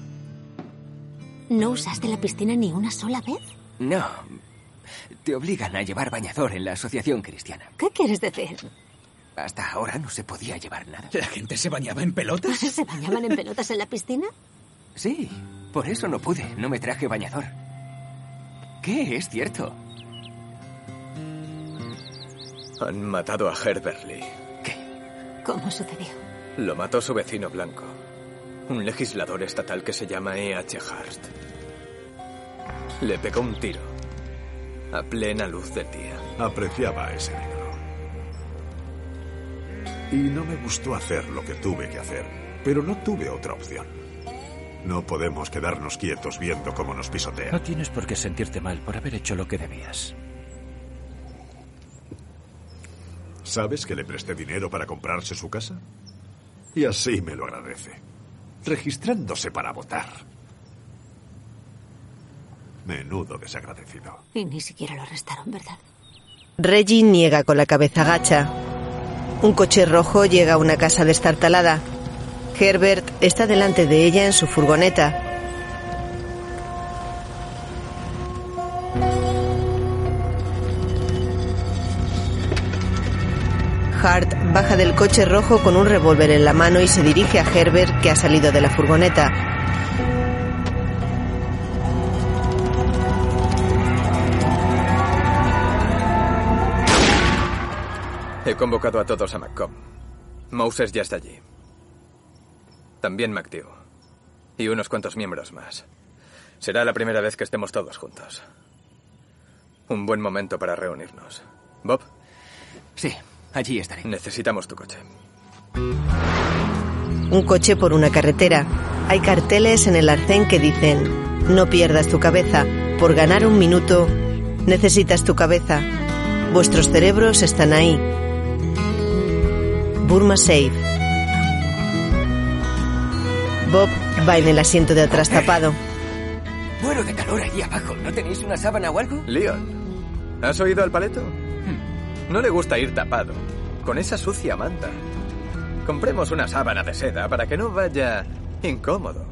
¿No usaste la piscina ni una sola vez? No. Te obligan a llevar bañador en la asociación cristiana. ¿Qué quieres decir? Hasta ahora no se podía llevar nada. ¿La gente se bañaba en pelotas? ¿Se bañaban en pelotas en la piscina? Sí, por eso no pude. No me traje bañador. ¿Qué? Es cierto. Han matado a Herbert Lee. ¿Cómo sucedió? Lo mató su vecino blanco. Un legislador estatal que se llama E.H. Hurst. Le pegó un tiro. A plena luz del día. Apreciaba a ese negro. Y no me gustó hacer lo que tuve que hacer, pero no tuve otra opción. No podemos quedarnos quietos viendo cómo nos pisotean. No tienes por qué sentirte mal por haber hecho lo que debías. ¿Sabes que le presté dinero para comprarse su casa? Y así me lo agradece. Registrándose para votar. Menudo desagradecido. Y ni siquiera lo arrestaron, ¿verdad? Reggie niega con la cabeza gacha. Un coche rojo llega a una casa destartalada. Herbert está delante de ella en su furgoneta. Hart baja del coche rojo con un revólver en la mano y se dirige a Herbert, que ha salido de la furgoneta. He convocado a todos a McComb. Moses ya está allí. También McTew. Y unos cuantos miembros más. Será la primera vez que estemos todos juntos. Un buen momento para reunirnos. ¿Bob? Sí, allí estaré. Necesitamos tu coche. Un coche por una carretera. Hay carteles en el arcén que dicen: no pierdas tu cabeza. Por ganar un minuto, necesitas tu cabeza. Vuestros cerebros están ahí. Burma Safe. Bob va en el asiento de atrás tapado. Muero de calor allí abajo. ¿No tenéis una sábana o algo? Leon, ¿has oído al paleto? No le gusta ir tapado, con esa sucia manta. Compremos una sábana de seda para que no vaya incómodo.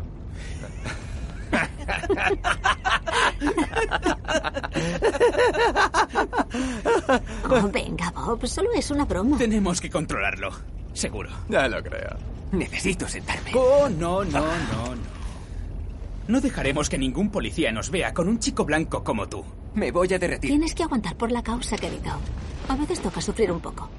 Oh, venga, Bob, solo es una broma. Tenemos que controlarlo, seguro. Ya lo creo. Necesito sentarme. Oh, no. No dejaremos que ningún policía nos vea con un chico blanco como tú. Me voy a derretir. Tienes que aguantar por la causa, querido. A veces toca sufrir un poco.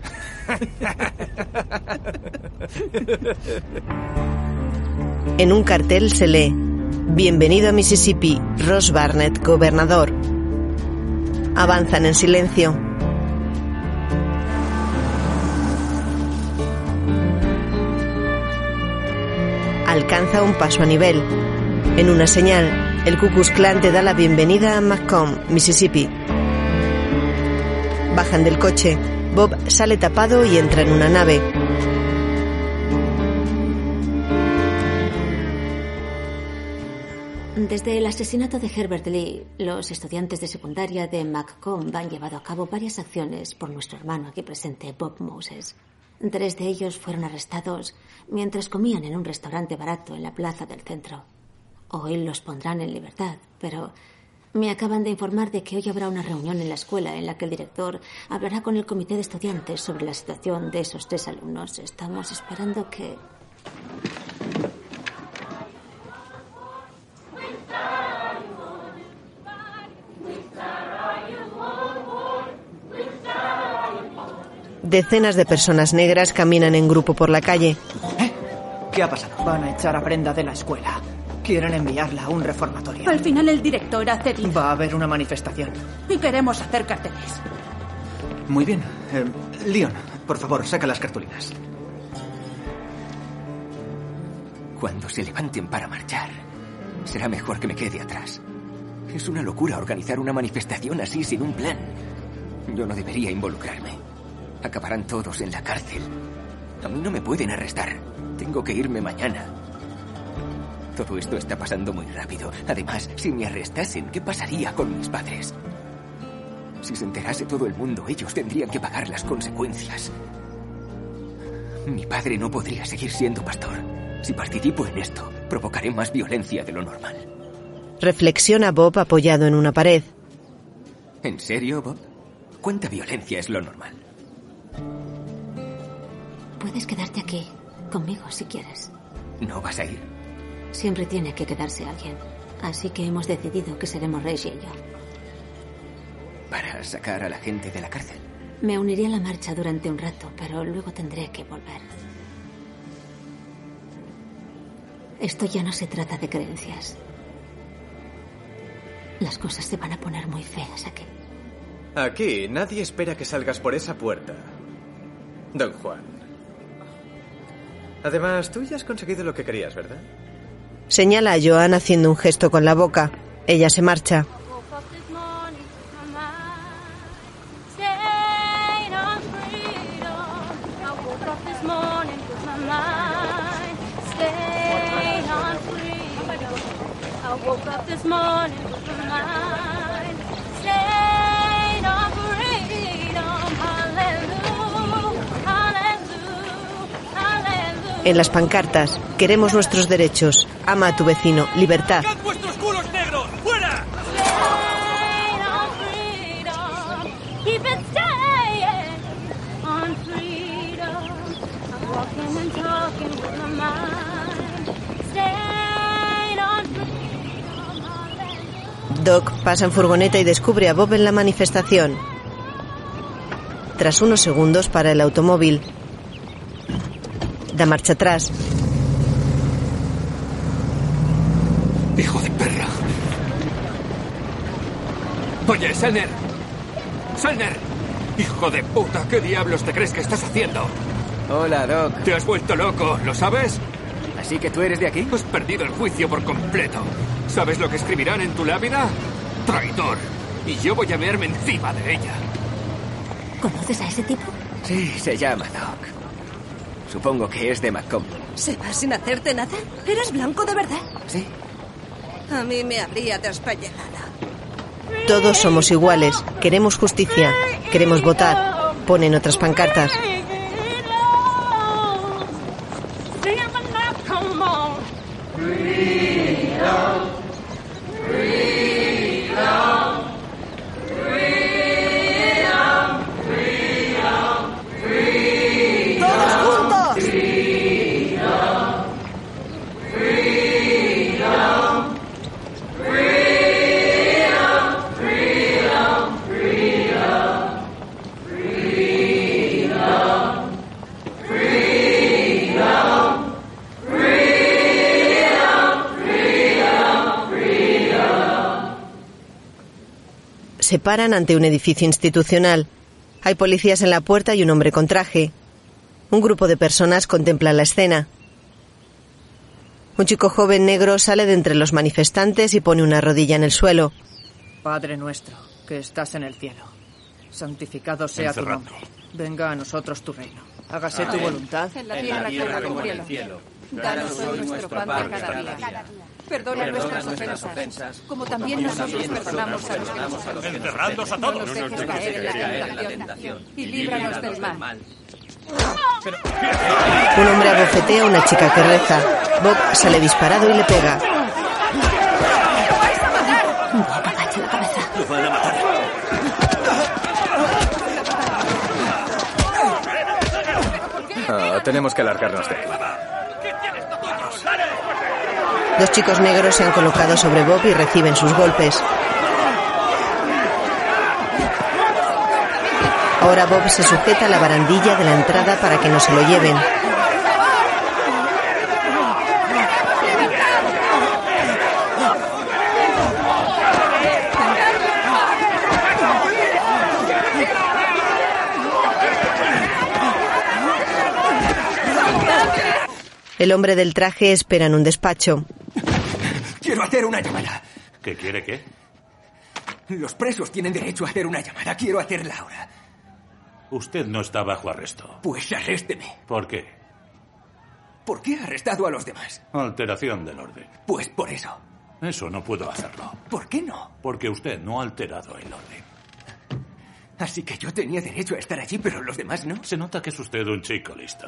En un cartel se lee: Bienvenido a Mississippi, Ross Barnett, gobernador. Avanzan en silencio. Alcanza un paso a nivel. En una señal, el Ku Klux Klan te da la bienvenida a McComb, Mississippi. Bajan del coche. Bob sale tapado y entra en una nave. Desde el asesinato de Herbert Lee, los estudiantes de secundaria de McComb han llevado a cabo varias acciones por nuestro hermano aquí presente, Bob Moses. 3 de ellos fueron arrestados mientras comían en un restaurante barato en la plaza del centro. Hoy los pondrán en libertad, pero me acaban de informar de que hoy habrá una reunión en la escuela en la que el director hablará con el comité de estudiantes sobre la situación de esos 3 alumnos. Estamos esperando que... Decenas de personas negras caminan en grupo por la calle. ¿Qué ha pasado? Van a echar a Brenda de la escuela. Quieren enviarla a un reformatorio. Al final el director ha cedido. Va a haber una manifestación. Y queremos hacer carteles. Muy bien. Leon, por favor, saca las cartulinas. Cuando se levanten para marchar, será mejor que me quede atrás. Es una locura organizar una manifestación así sin un plan. Yo no debería involucrarme. Acabarán todos en la cárcel. A mí no me pueden arrestar. Tengo que irme mañana. Todo esto está pasando muy rápido. Además, si me arrestasen, ¿qué pasaría con mis padres? Si se enterase todo el mundo, ellos tendrían que pagar las consecuencias. Mi padre no podría seguir siendo pastor. Si participo en esto, provocaré más violencia de lo normal. Reflexiona Bob apoyado en una pared. ¿En serio, Bob? ¿Cuánta violencia es lo normal? Puedes quedarte aquí, conmigo, si quieres. ¿No vas a ir? Siempre tiene que quedarse alguien. Así que hemos decidido que seremos Reggie y yo. ¿Para sacar a la gente de la cárcel? Me uniré a la marcha durante un rato, pero luego tendré que volver. Esto ya no se trata de creencias. Las cosas se van a poner muy feas aquí. Aquí nadie espera que salgas por esa puerta, don Juan. Además, tú ya has conseguido lo que querías, ¿verdad? Señala a Joan haciendo un gesto con la boca. Ella se marcha. En las pancartas, queremos nuestros derechos. Ama a tu vecino. Libertad. ¡Sacad vuestros culos negros! ¡Fuera! Doc pasa en furgoneta y descubre a Bob en la manifestación. Tras unos segundos para el automóvil. Da marcha atrás. ¡Hijo de perra! Oye, Selner. ¡Selner! ¡Hijo de puta! ¿Qué diablos te crees que estás haciendo? Hola, Doc. Te has vuelto loco, ¿lo sabes? ¿Así que tú eres de aquí? Has perdido el juicio por completo. ¿Sabes lo que escribirán en tu lápida? Traidor. Y yo voy a mearme encima de ella. ¿Conoces a ese tipo? Sí, se llama Doc. Supongo que es de Macomb. ¿Se va sin hacerte nada? ¿Eres blanco de verdad? Sí. A mí me habría despellejado. Todos somos iguales. Queremos justicia. Queremos votar. Ponen otras pancartas. Se paran ante un edificio institucional. Hay policías en la puerta y un hombre con traje. Un grupo de personas contempla la escena. Un chico joven negro sale de entre los manifestantes y pone una rodilla en el suelo. Padre nuestro, que estás en el cielo, santificado sea tu nombre. Venga a nosotros tu reino. Hágase tu voluntad en la tierra como en el cielo. Danos hoy nuestro pan de cada día. Perdona nuestras ofensas, como también nosotros perdonamos a los que nos ofenden. Enterradlos a todos. No nos dejes caer en la tentación y líbranos del mal. Un hombre abofetea a una chica que reza. Bob sale disparado y le pega. Agacha la cabeza. ¡Lo van a matar! Tenemos que largarnos de aquí. Dos chicos negros se han colocado sobre Bob y reciben sus golpes. Ahora Bob se sujeta a la barandilla de la entrada para que no se lo lleven. El hombre del traje espera en un despacho. Quiero hacer una llamada. ¿Qué quiere qué? Los presos tienen derecho a hacer una llamada. Quiero hacerla ahora. Usted no está bajo arresto. Pues arrésteme. ¿Por qué? ¿Por qué ha arrestado a los demás? Alteración del orden. Pues por eso. Eso no puedo hacerlo. ¿Por qué no? Porque usted no ha alterado el orden. Así que yo tenía derecho a estar allí, pero los demás no. Se nota que es usted un chico listo.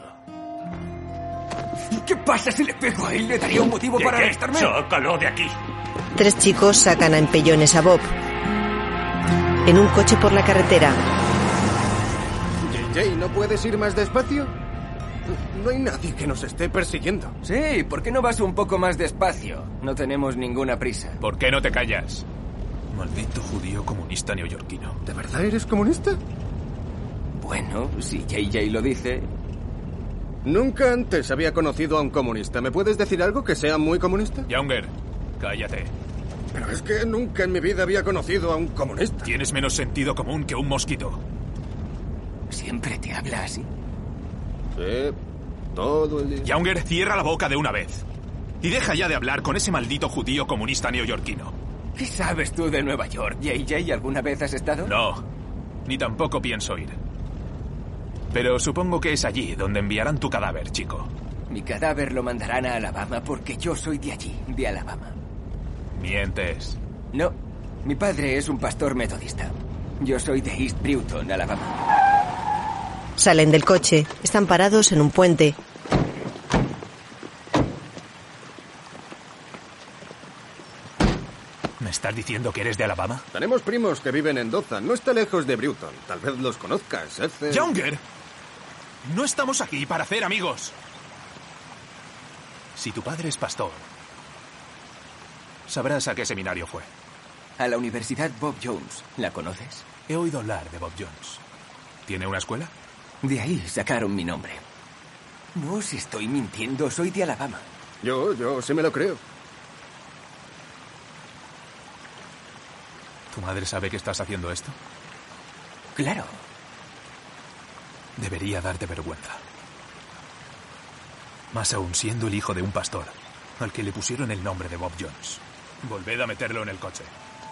¿Y qué pasa si le pego a él? ¿Le daría un motivo para arrestarme? ¡Sácalo de aquí! Tres chicos sacan a empellones a Bob. En un coche por la carretera. JJ, ¿no puedes ir más despacio? No hay nadie que nos esté persiguiendo. Sí, ¿por qué no vas un poco más despacio? No tenemos ninguna prisa. ¿Por qué no te callas? Maldito judío comunista neoyorquino. ¿De verdad eres comunista? Bueno, si JJ lo dice... Nunca antes había conocido a un comunista. ¿Me puedes decir algo que sea muy comunista? Younger, cállate. Pero es que nunca en mi vida había conocido a un comunista. Tienes menos sentido común que un mosquito. ¿Siempre te habla así? Sí, todo el día. Younger, cierra la boca de una vez. Y deja ya de hablar con ese maldito judío comunista neoyorquino. ¿Qué sabes tú de Nueva York? ¿JJ, alguna vez has estado? No, ni tampoco pienso ir. Pero supongo que es allí donde enviarán tu cadáver, chico. Mi cadáver lo mandarán a Alabama porque yo soy de allí, de Alabama. Mientes. No, mi padre es un pastor metodista. Yo soy de East Brewton, Alabama. Salen del coche. Están parados en un puente. ¿Me estás diciendo que eres de Alabama? Tenemos primos que viven en Dothan. No está lejos de Brewton. Tal vez los conozcas, Ethel. ¡Younger! No estamos aquí para hacer amigos. Si tu padre es pastor, sabrás a qué seminario fue. A la Universidad Bob Jones. ¿La conoces? He oído hablar de Bob Jones. ¿Tiene una escuela? De ahí sacaron mi nombre. No os estoy mintiendo, soy de Alabama. Yo sí me lo creo. ¿Tu madre sabe que estás haciendo esto? Claro. Debería darte vergüenza. Más aún siendo el hijo de un pastor, al que le pusieron el nombre de Bob Jones. Volved a meterlo en el coche.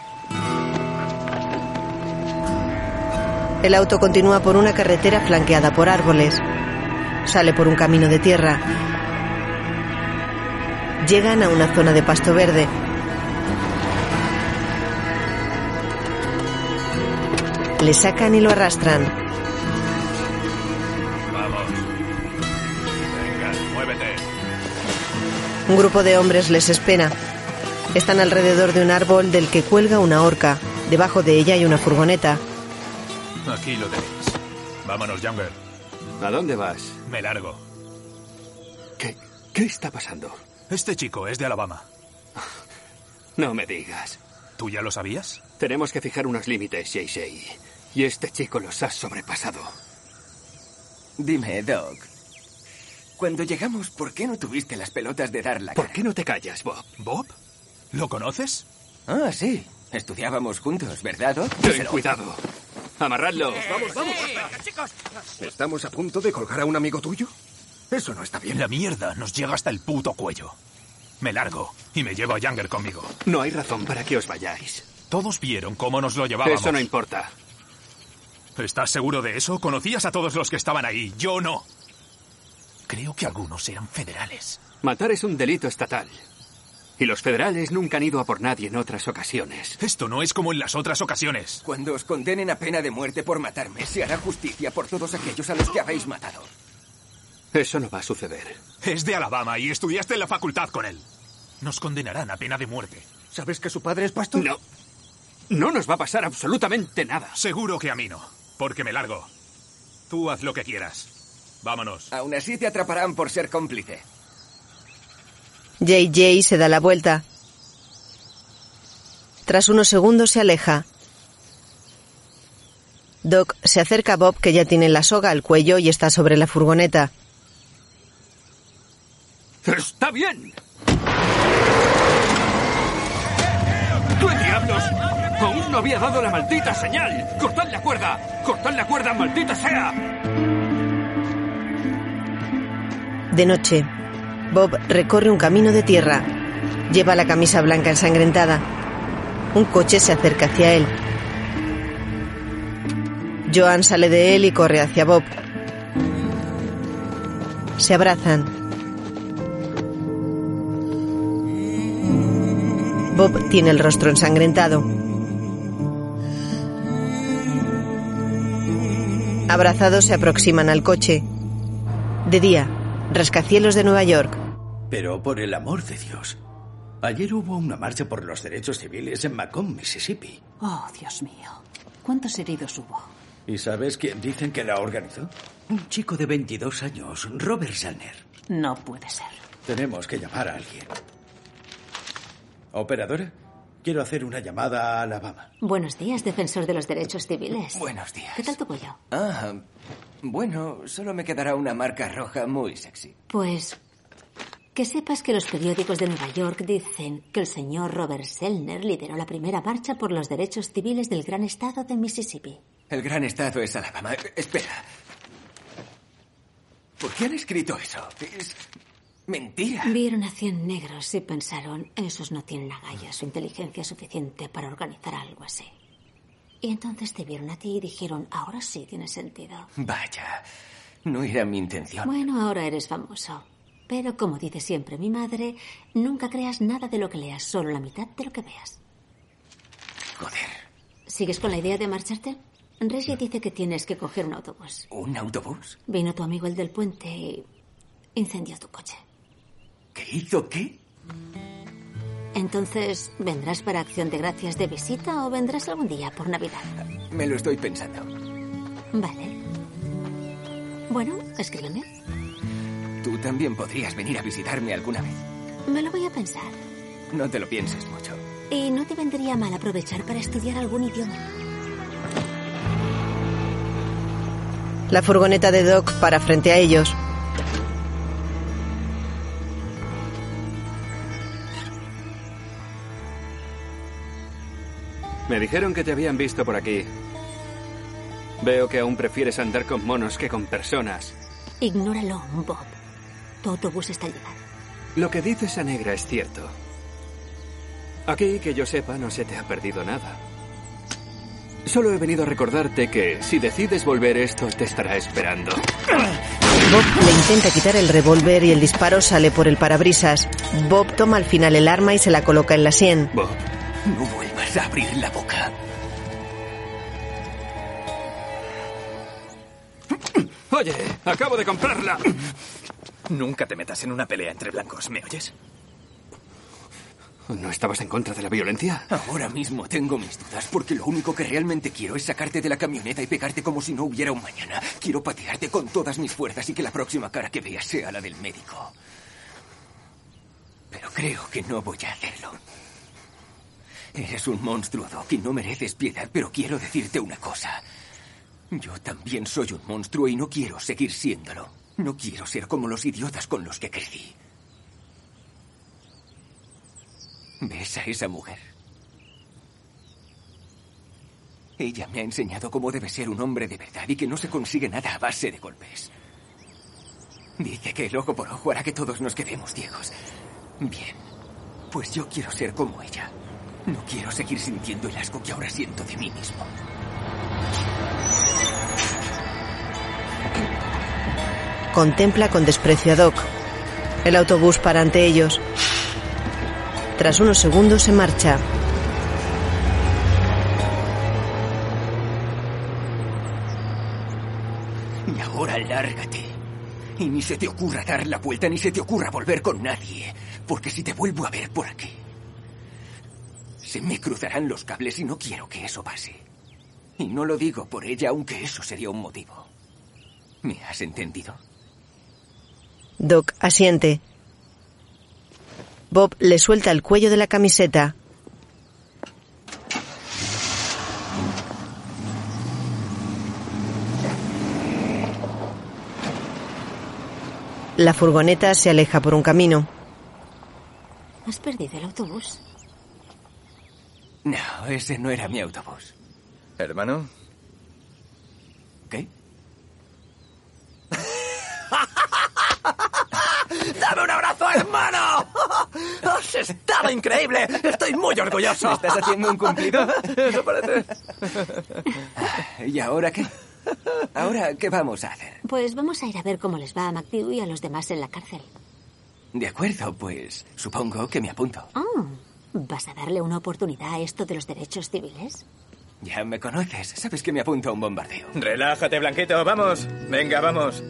El auto continúa por una carretera flanqueada por árboles. Sale por un camino de tierra. Llegan a una zona de pasto verde. Le sacan y lo arrastran. Vamos. Venga, muévete. Un grupo de hombres les espera. Están alrededor de un árbol del que cuelga una horca. Debajo de ella hay una furgoneta. Aquí lo tenéis. Vámonos, Younger. ¿A dónde vas? Me largo. ¿Qué está pasando? Este chico es de Alabama. No me digas. ¿Tú ya lo sabías? Tenemos que fijar unos límites, JJ. Y este chico los ha sobrepasado. Dime, Doc. Cuando llegamos, ¿por qué no tuviste las pelotas de dar la cara? ¿Por qué no te callas, Bob? ¿Bob? ¿Lo conoces? Ah, sí. Estudiábamos juntos, ¿verdad, Doc? Ten cuidado. Amarradlo. Vamos. Chicos. ¿Estamos a punto de colgar a un amigo tuyo? Eso no está bien. La mierda nos llega hasta el puto cuello. Me largo y me llevo a Younger conmigo. No hay razón para que os vayáis. Todos vieron cómo nos lo llevábamos. Eso no importa. ¿Estás seguro de eso? Conocías a todos los que estaban ahí. Yo no. Creo que algunos eran federales. Matar es un delito estatal. Y los federales nunca han ido a por nadie en otras ocasiones. Esto no es como en las otras ocasiones. Cuando os condenen a pena de muerte por matarme, se hará justicia por todos aquellos a los que habéis matado. Eso no va a suceder. Es de Alabama y estudiaste en la facultad con él. Nos condenarán a pena de muerte. ¿Sabes que su padre es pastor? No. No nos va a pasar absolutamente nada. Seguro que a mí no, porque me largo. Tú haz lo que quieras. Vámonos. Aún así te atraparán por ser cómplice. JJ se da la vuelta. Tras unos segundos se aleja. Doc se acerca a Bob, que ya tiene la soga al cuello y está sobre la furgoneta. ¡Está bien! ¡Qué diablos! ¡Aún no había dado la maldita señal! ¡Cortad la cuerda! ¡Cortad la cuerda, maldita sea! De noche, Bob recorre un camino de tierra. Lleva la camisa blanca ensangrentada. Un coche se acerca hacia él. Joan sale de él y corre hacia Bob. Se abrazan. Bob tiene el rostro ensangrentado. Abrazados se aproximan al coche. De día, rascacielos de Nueva York. Pero por el amor de Dios, ayer hubo una marcha por los derechos civiles en Macomb, Mississippi. Oh, Dios mío. ¿Cuántos heridos hubo? ¿Y sabes quién dicen que la organizó? Un chico de 22 años, Robert Selner. No puede ser. Tenemos que llamar a alguien. Operadora, quiero hacer una llamada a Alabama. Buenos días, defensor de los derechos civiles. Buenos días. ¿Qué tal tu cuello? Ah, bueno, solo me quedará una marca roja muy sexy. Pues que sepas que los periódicos de Nueva York dicen que el señor Robert Selner lideró la primera marcha por los derechos civiles del gran estado de Mississippi. El gran estado es Alabama. Espera. ¿Por qué han escrito eso? Mentira. Vieron a 100 negros y pensaron, esos no tienen agallas o inteligencia suficiente para organizar algo así. Y entonces te vieron a ti y dijeron, ahora sí tiene sentido. Vaya, no era mi intención. Bueno, ahora eres famoso. Pero como dice siempre mi madre, nunca creas nada de lo que leas, solo la mitad de lo que veas. Joder. ¿Sigues con la idea de marcharte? Reggie dice que tienes que coger un autobús. ¿Un autobús? Vino tu amigo el del puente y incendió tu coche. ¿Qué hizo qué? Entonces, ¿vendrás para Acción de Gracias de visita o vendrás algún día por Navidad? Me lo estoy pensando. Vale. Bueno, escríbeme. Tú también podrías venir a visitarme alguna vez. Me lo voy a pensar. No te lo pienses mucho. ¿Y no te vendría mal aprovechar para estudiar algún idioma? La furgoneta de Doc para frente a ellos. Me dijeron que te habían visto por aquí. Veo que aún prefieres andar con monos que con personas. Ignóralo, Bob. Tu autobús está al llegar. Lo que dice esa negra es cierto. Aquí, que yo sepa, no se te ha perdido nada. Solo he venido a recordarte que si decides volver, esto te estará esperando. Bob le intenta quitar el revólver y el disparo sale por el parabrisas. Bob toma al final el arma y se la coloca en la sien. Bob, no vuelvas a abrir la boca. Oye, acabo de comprarla. Nunca te metas en una pelea entre blancos, ¿me oyes? ¿No estabas en contra de la violencia? Ahora mismo tengo mis dudas porque lo único que realmente quiero es sacarte de la camioneta y pegarte como si no hubiera un mañana. Quiero patearte con todas mis fuerzas y que la próxima cara que veas sea la del médico. Pero creo que no voy a hacerlo. Eres un monstruo, Doc, y no mereces piedad, pero quiero decirte una cosa. Yo también soy un monstruo y no quiero seguir siéndolo. No quiero ser como los idiotas con los que crecí. ¿Ves a esa mujer? Ella me ha enseñado cómo debe ser un hombre de verdad y que no se consigue nada a base de golpes. Dice que el ojo por ojo hará que todos nos quedemos ciegos. Bien, pues yo quiero ser como ella. No quiero seguir sintiendo el asco que ahora siento de mí mismo. Contempla con desprecio a Doc. El autobús para ante ellos. Tras unos segundos se marcha. Y ahora lárgate. Y ni se te ocurra dar la vuelta, ni se te ocurra volver con nadie. Porque si te vuelvo a ver por aquí, se me cruzarán los cables y no quiero que eso pase. Y no lo digo por ella, aunque eso sería un motivo. ¿Me has entendido? Doc asiente. Bob le suelta el cuello de la camiseta. La furgoneta se aleja por un camino. ¿Has perdido el autobús? No, ese no era mi autobús. ¿Hermano? ¿Qué? ¡Dame un abrazo, hermano! ¡Os estaba increíble! ¡Estoy muy orgulloso! ¿Me estás haciendo un cumplido? Eso parece. ¿Y ahora qué? ¿Ahora qué vamos a hacer? Pues vamos a ir a ver cómo les va a McTew y a los demás en la cárcel. De acuerdo, pues supongo que me apunto. Oh, ¿vas a darle una oportunidad a esto de los derechos civiles? Ya me conoces. Sabes que me apunto a un bombardeo. Relájate, Blanquito. Vamos. Venga, vamos.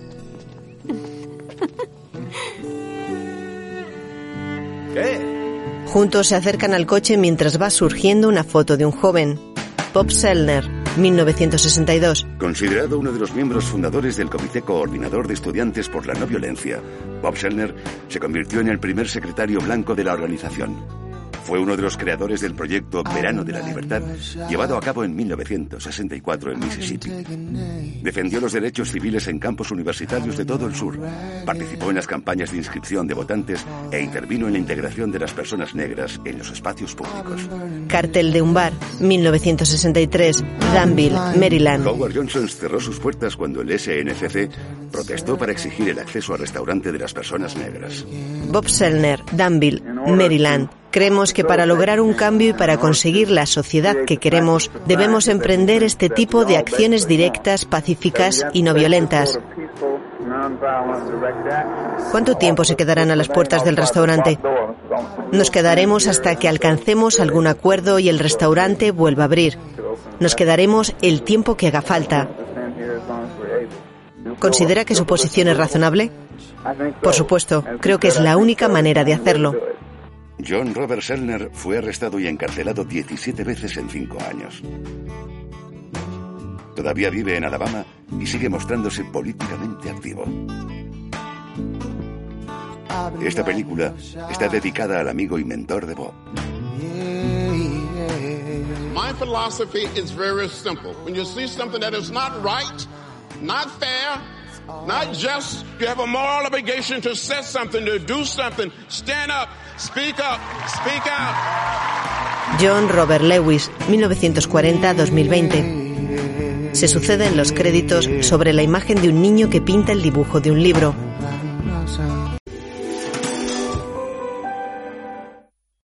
¿Qué? Juntos se acercan al coche mientras va surgiendo una foto de un joven. Bob Selner, 1962. Considerado uno de los miembros fundadores del Comité Coordinador de Estudiantes por la No Violencia, Bob Selner se convirtió en el primer secretario blanco de la organización. Fue uno de los creadores del proyecto Verano de la Libertad, llevado a cabo en 1964 en Mississippi. Defendió los derechos civiles en campos universitarios de todo el sur, participó en las campañas de inscripción de votantes e intervino en la integración de las personas negras en los espacios públicos. Cartel de un bar, 1963, Danville, Maryland. Howard Johnson cerró sus puertas cuando el SNCC protestó para exigir el acceso al restaurante de las personas negras. Bob Selner, Danville, Maryland. Creemos que para lograr un cambio y para conseguir la sociedad que queremos, debemos emprender este tipo de acciones directas, pacíficas y no violentas. ¿Cuánto tiempo se quedarán a las puertas del restaurante? Nos quedaremos hasta que alcancemos algún acuerdo y el restaurante vuelva a abrir. Nos quedaremos el tiempo que haga falta. ¿Considera que su posición es razonable? Por supuesto, creo que es la única manera de hacerlo. John Robert Selner fue arrestado y encarcelado 17 veces en 5 años. Todavía vive en Alabama y sigue mostrándose políticamente activo. Esta película está dedicada al amigo y mentor de Bob. My philosophy is very simple. When you see something that is not right, not fair, not just, you have a moral obligation to say something, to do something, stand up, speak up, speak out. John Robert Lewis, 1940-2020. Se suceden los créditos sobre la imagen de un niño que pinta el dibujo de un libro.